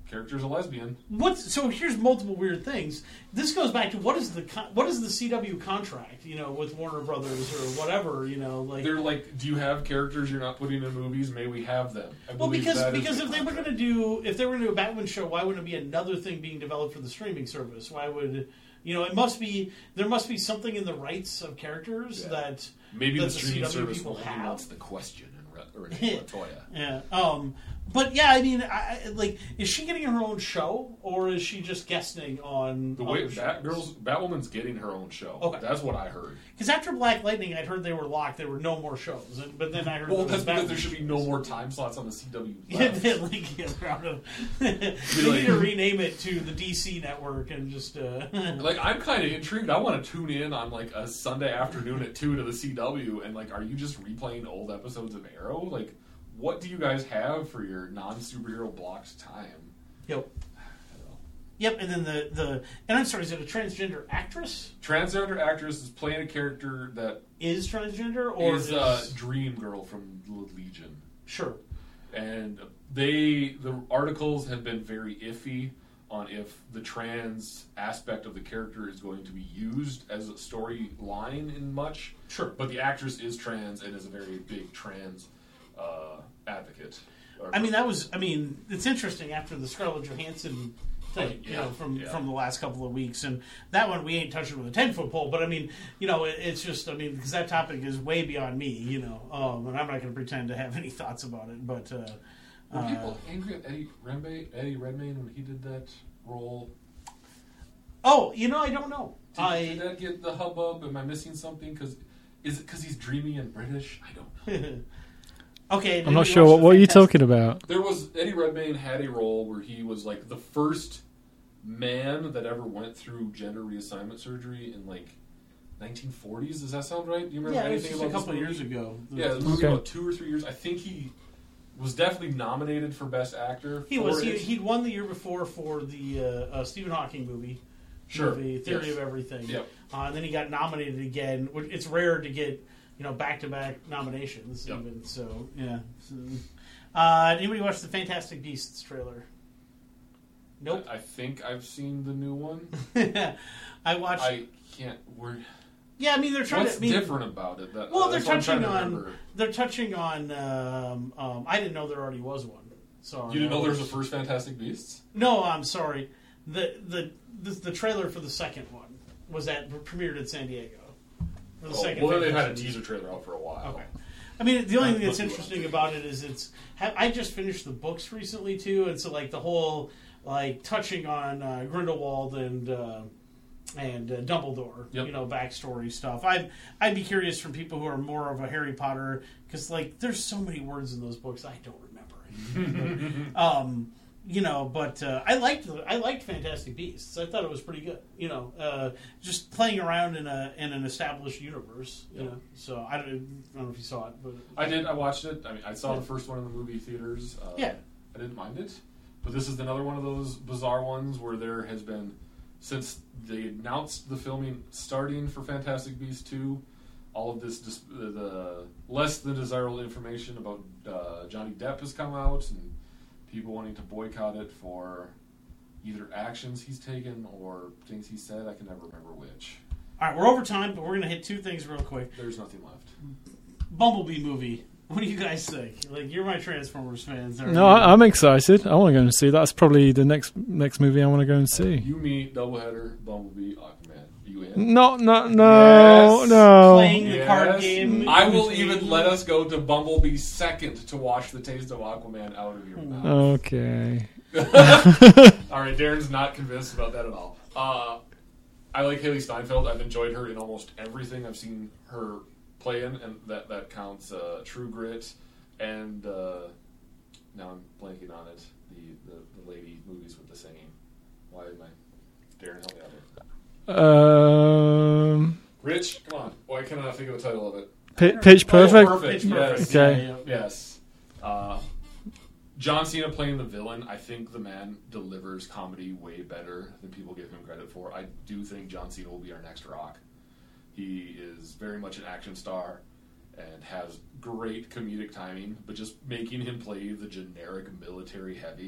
character's a lesbian.
What's so? Here's multiple weird things. This goes back to what is the con- what is the C W contract? You know, with Warner Brothers or whatever. You know, like
They're like, do you have characters you're not putting in movies? May we have them? I
well,
believe
because
that is
because
the
if they were
contract.
going to do if they were going to do a Batman show, why wouldn't it be another thing being developed for the streaming service? Why would you know? It must be there must be something in the rights of characters
Yeah.
that
maybe
that
the streaming
C W
service
people
will
have.
wants the question and Re- Renee Latoya.
Yeah. Um. But yeah, I mean, I, I- like, is she getting her own show, or is she just guesting on
The way
other shows?
Batgirl's Batwoman's getting her own show.
Okay.
That's what I heard.
Because after Black Lightning, I'd heard they were locked. There were no more shows, and, but then I heard
Well,
there
that's
was
because
Batman
there should be no more time slots on the C W
Yeah,
left.
they, like, yeah, they're out of. they
like-
need to rename it to the D C network and just. Uh,
Like, I'm kind of intrigued. I want to tune in on like a Sunday afternoon at two to the C W, and like, are you just replaying old episodes of Arrow? Like, what do you guys have for your non-superhero blocked time?
yep.
I don't know.
Yep, and then the the and I'm sorry, is it a transgender actress?
Transgender actress is playing a character that
Is transgender or
is
is,
uh, Dream Girl from Legion,
sure?
and they the articles have been very iffy on if the trans aspect of the character is going to be used as a storyline in much.
Sure.
But the actress is trans and is a very big trans uh, advocate. Or-
I mean, that was. I mean, it's interesting after the Scarlett Johansson thing, you
Yeah,
know, from
yeah.
from the last couple of weeks, and that one we ain't touching with a ten foot pole. But I mean, you know, it, it's just. I mean, because that topic is way beyond me, you know, um, and I'm not going to pretend to have any thoughts about it. But uh,
Were
uh,
people angry at Eddie Redmayne, Eddie Redmayne when he did that role?
oh, you know, I don't know.
Did,
I
did that get the hubbub? Am I missing something? Because is it because he's dreamy and British? I don't know.
okay.
I'm not sure what, what are you talking about.
There was Eddie Redmayne had a role where he was like the first man that ever went through gender reassignment surgery in like nineteen forties. Does that sound right? Do you remember
Yeah, it was
anything
just a
about this
couple of
movie?
years ago.
Yeah, it was
Okay.
about two or three years. I think he was definitely nominated for Best Actor.
He
for
was. He,
it.
he'd won the year before for the uh, uh, Stephen Hawking movie.
Sure.
Movie, Theory
Yes.
of Everything.
Yep.
Uh, and then he got nominated again. Which it's rare to get, you know, back-to-back nominations.
Yep.
Even so, yeah. So, uh, anybody watch the Fantastic Beasts trailer? Nope.
I think I've seen the new one.
I watched.
I can't. We're,
yeah, I mean they're trying
what's
to. I mean,
different about it? That,
Well,
uh,
they're
that's what I'm trying
touching
to
on.
remember.
They're touching on. Um, um, I didn't know there already was one. Sorry.
You didn't know there was a first Fantastic Beasts?
No, I'm sorry. The the the, the trailer for the second one was at premiered at San Diego. For the
Oh,
second
well, then they've had a
Fantastic
teaser trailer out for a while.
Okay. I mean, the only
Uh,
thing that's
look,
interesting
look.
about it is it's. ha- I just finished the books recently too, and so like the whole like touching on uh, Grindelwald and uh, and uh, Dumbledore,
Yep.
you know, backstory stuff. I'd I'd be curious from people who are more of a Harry Potter because like there's so many words in those books I don't remember. But, um, you know, but uh, I liked the, I liked Fantastic Beasts. I thought it was pretty good. You know, uh, just playing around in a in an established universe. You
Yeah.
know, so I don't, I don't know if you saw it, but
I did. I watched it. I mean, I saw the first one in the movie theaters. Uh,
Yeah.
I didn't mind it, but this is another one of those bizarre ones where there has been, since they announced the filming starting for Fantastic Beasts two, all of this dis- the, the less than desirable information about uh, Johnny Depp has come out, and people wanting to boycott it for either actions he's taken or things he said. I can never remember which.
all right, we're over time, but we're gonna hit two things real quick.
There's nothing left.
Bumblebee movie. What do you guys think? Like, you're my Transformers fans. aren't
No,
you?
I, I'm excited. I want to go and see. That's probably the next next movie I want to go and see.
You, me, Doubleheader, Bumblebee, Aquaman. You in?
No, no, no,
Yes.
no.
Playing the card game.
I will even let us go to Bumblebee second to wash the taste of Aquaman out of your mouth.
Okay.
All right, Darren's not convinced about that at all. Uh, I like Haley Steinfeld. I've enjoyed her in almost everything I've seen her play in, and that that counts. Uh, True Grit, and uh, now I'm blanking on it. The, the the lady movies with the singing. Why am I? Darren, help me out here.
Um,
Rich, come on. Why can I not think of the title of it?
Pi Pitch Perfect.
Oh, perfect.
Pitch Perfect.
Yes.
Okay.
Yeah, yeah.
Yes. Uh, John Cena playing the villain, I think the man delivers comedy way better than people give him credit for. I do think John Cena will be our next Rock. He is very much an action star and has great comedic timing, but just making him play the generic military heavy, I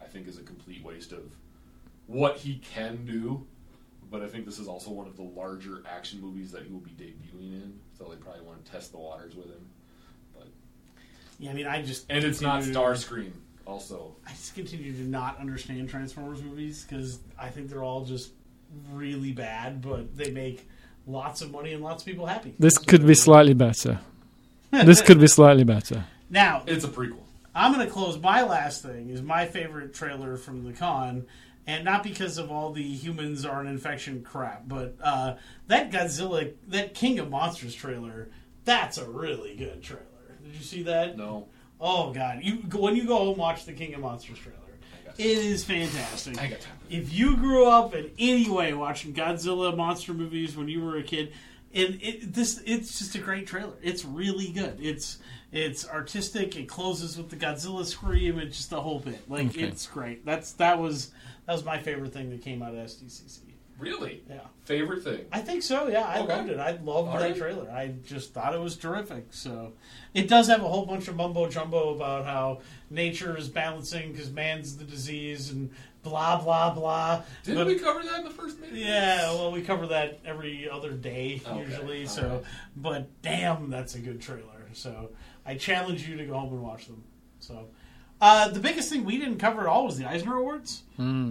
think is a complete waste of what he can do. But I think this is also one of the larger action movies that he will be debuting in, so they probably want to test the waters with him. But
Yeah, I mean, I just
and it's not
continue-
Starscream. Also,
I just continue to not understand Transformers movies because I think they're all just really bad, but they make lots of money and lots of people happy.
This
That's
could
what
be
they do.
slightly better. This could be slightly better.
Now,
it's a prequel.
I'm going to close. My last thing is my favorite trailer from the con, and not because of all the humans are an infection crap, but uh, that Godzilla, that King of Monsters trailer, that's a really good trailer. Did you see that?
No.
Oh God! You when you go home, watch the King of Monsters trailer. It is fantastic.
I got time.
If you grew up in any way watching Godzilla monster movies when you were a kid, and it, this it's just a great trailer. It's really good. It's it's artistic. It closes with the Godzilla scream. It's just the whole bit. Like
Okay.
it's great. That's that was that was my favorite thing that came out of S D C C.
Really?
Yeah.
Favorite thing?
I think so, yeah. I
Okay.
loved it. I loved
All
that
right.
trailer. I just thought it was terrific. So, it does have a whole bunch of mumbo jumbo about how nature is balancing because man's the disease and blah, blah, blah.
Didn't
But-
we cover that in the first minute?
Yeah, well, we cover that every other day
Okay,
usually.
all
So,
right.
but damn, that's a good trailer. So, I challenge you to go home and watch them. So, uh, the biggest thing we didn't cover at all was the Eisner Awards.
Hmm.
Uh,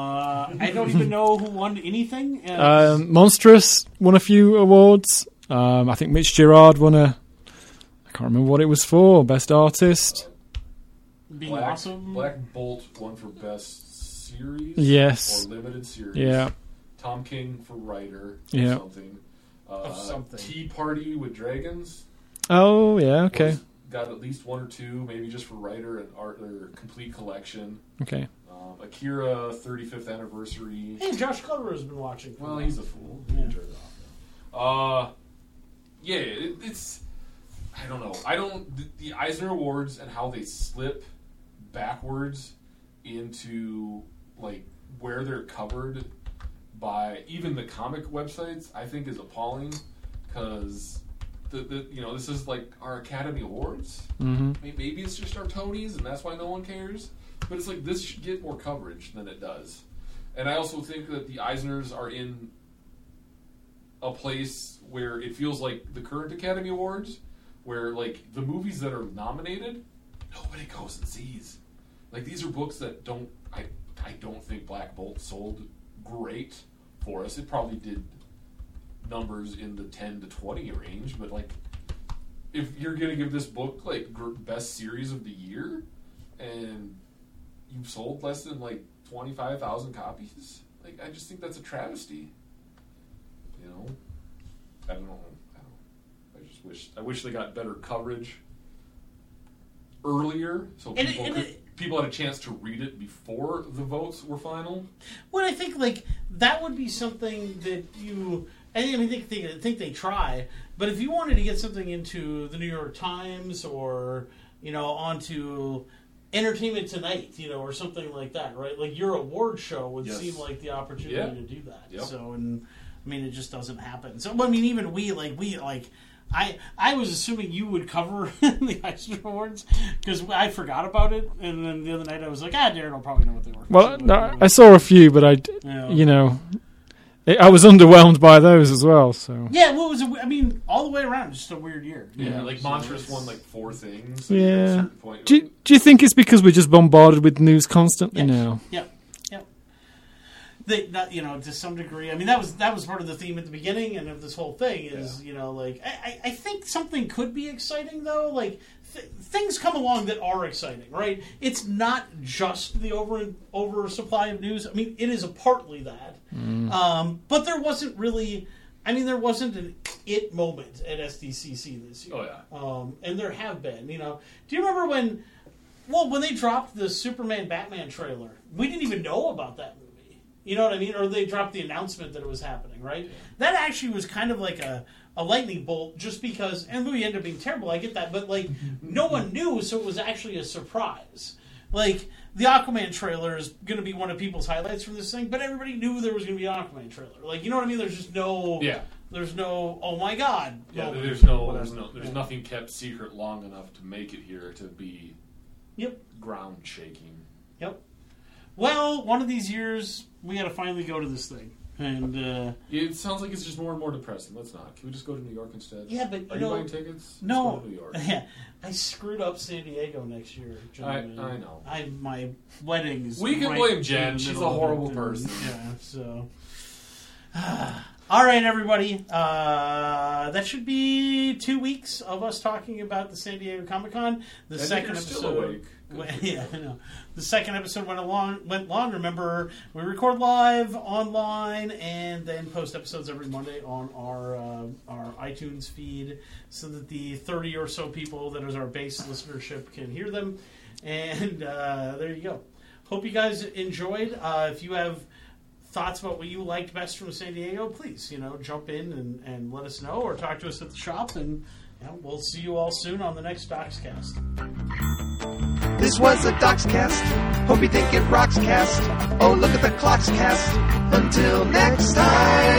I don't even know who won anything. Uh,
Um, Monstrous won a few awards. Um, I think Mitch Gerard won a. I can't remember what it was for. Best artist.
being
Black,
awesome.
Black Bolt won for best series.
Yes.
Or limited series.
Yeah.
Tom King for writer.
Yeah.
Or something. Uh,
Of something.
Tea Party with Dragons.
Oh yeah. Okay.
was- got at least one or two, maybe just for writer and art or complete collection.
Okay.
Um, Akira thirty-fifth anniversary.
Hey, Josh Glover has been watching. for
Well,
a
he's a
while.
fool.
Yeah.
He turned it off. Uh, yeah, it, it's. I don't know. I don't. The, the Eisner Awards and how they slip backwards into like where they're covered by even the comic websites, I think is appalling because the, the you know this is like our Academy Awards.
Mm-hmm.
May- Maybe it's just our Tonys, and that's why no one cares. But it's like this should get more coverage than it does. And I also think that the Eisners are in a place where it feels like the current Academy Awards, where like the movies that are nominated, nobody goes and sees. Like these are books that don't. I I don't think Black Bolt sold great for us. It probably did numbers in the ten to twenty range, but like if you're gonna give this book like gr- best series of the year, and you've sold less than like twenty-five thousand copies, like I just think that's a travesty. You know, I don't know. I don't. I just wish. I wish they got better coverage earlier, so
And it-
people
and
could,
it-
people had a chance to read it before the votes were final.
Well, I think like that would be something that you. I think I think they I think they try, but if you wanted to get something into the New York Times or you know onto Entertainment Tonight, you know, or something like that, right? Like your award show would
Yes.
seem like the opportunity
Yeah.
to do that.
Yep.
So, and I mean, it just doesn't happen. So, I mean, even we like we like. I, I was assuming you would cover the Eisner Awards because I forgot about it, and then the other night I was like, ah, Darren will probably know what they were.
Well,
So,
no, I saw a few, but I,
Yeah.
you know, I I was underwhelmed by those as well. So
Yeah, well, it was. A, I mean, all the way around, just a weird year. you
Yeah,
know,
like
so
Monstrous
it's-
won like four things. so you get a
yeah.
certain point-
Do you, do you think it's because we're just bombarded with news constantly
Yes.
now?
Yep, yep. They, not, you know, to some degree. I mean, that was that was part of the theme at the beginning and of this whole thing is,
Yeah.
you know, like I, I I think something could be exciting though. Like th- things come along that are exciting, right? It's not just the over oversupply of news. I mean, it is a partly that, um, but there wasn't really. I mean, there wasn't an it moment at S D C C this year.
Oh yeah.
Um, and there have been, you know. Do you remember when, well, when they dropped the Superman Batman trailer, we didn't even know about that movie. You know what I mean? Or they dropped the announcement that it was happening, right? That actually was kind of like a, a lightning bolt just because, and the movie ended up being terrible, I get that, but like, no one knew, so it was actually a surprise. Like, the Aquaman trailer is going to be one of people's highlights from this thing, but everybody knew there was going to be an Aquaman trailer. Like, you know what I mean? There's just no,
Yeah.
there's no, oh my god.
Yeah,
moment.
there's no,
Whatever.
there's no, there's
Yeah.
nothing kept secret long enough to make it here to be
Yep.
ground shaking.
Yep. well, one of these years we got to finally go to this thing. And uh,
it sounds like it's just more and more depressing. Let's not. Can we just go to New York instead?
Yeah, but
are
you
you
know,
buying tickets?
No,
Let's go to New York.
Yeah, I screwed up San Diego next year.
I,
John.
I know.
I my wedding's.
We can
right
blame
in
Jen.
the
She's
middle
a
of
horrible
it.
person.
Yeah. So. All right, everybody. Uh, that should be two weeks of us talking about the San Diego Comic Con. The
And
second
you're
episode.
still awake.
Went, yeah, I know. The second episode went along, went long. Remember, we record live online and then post episodes every Monday on our uh, our iTunes feed, so that the thirty or so people that is our base listenership can hear them. And uh, there you go. Hope you guys enjoyed. Uh, if you have thoughts about what you liked best from San Diego, please, you know, jump in and, and let us know, or talk to us at the shop, and you know, we'll see you all soon on the next Docscast.
This was a Docscast. Hope you think it rocks cast. Oh, look at the clocks cast. Until next time.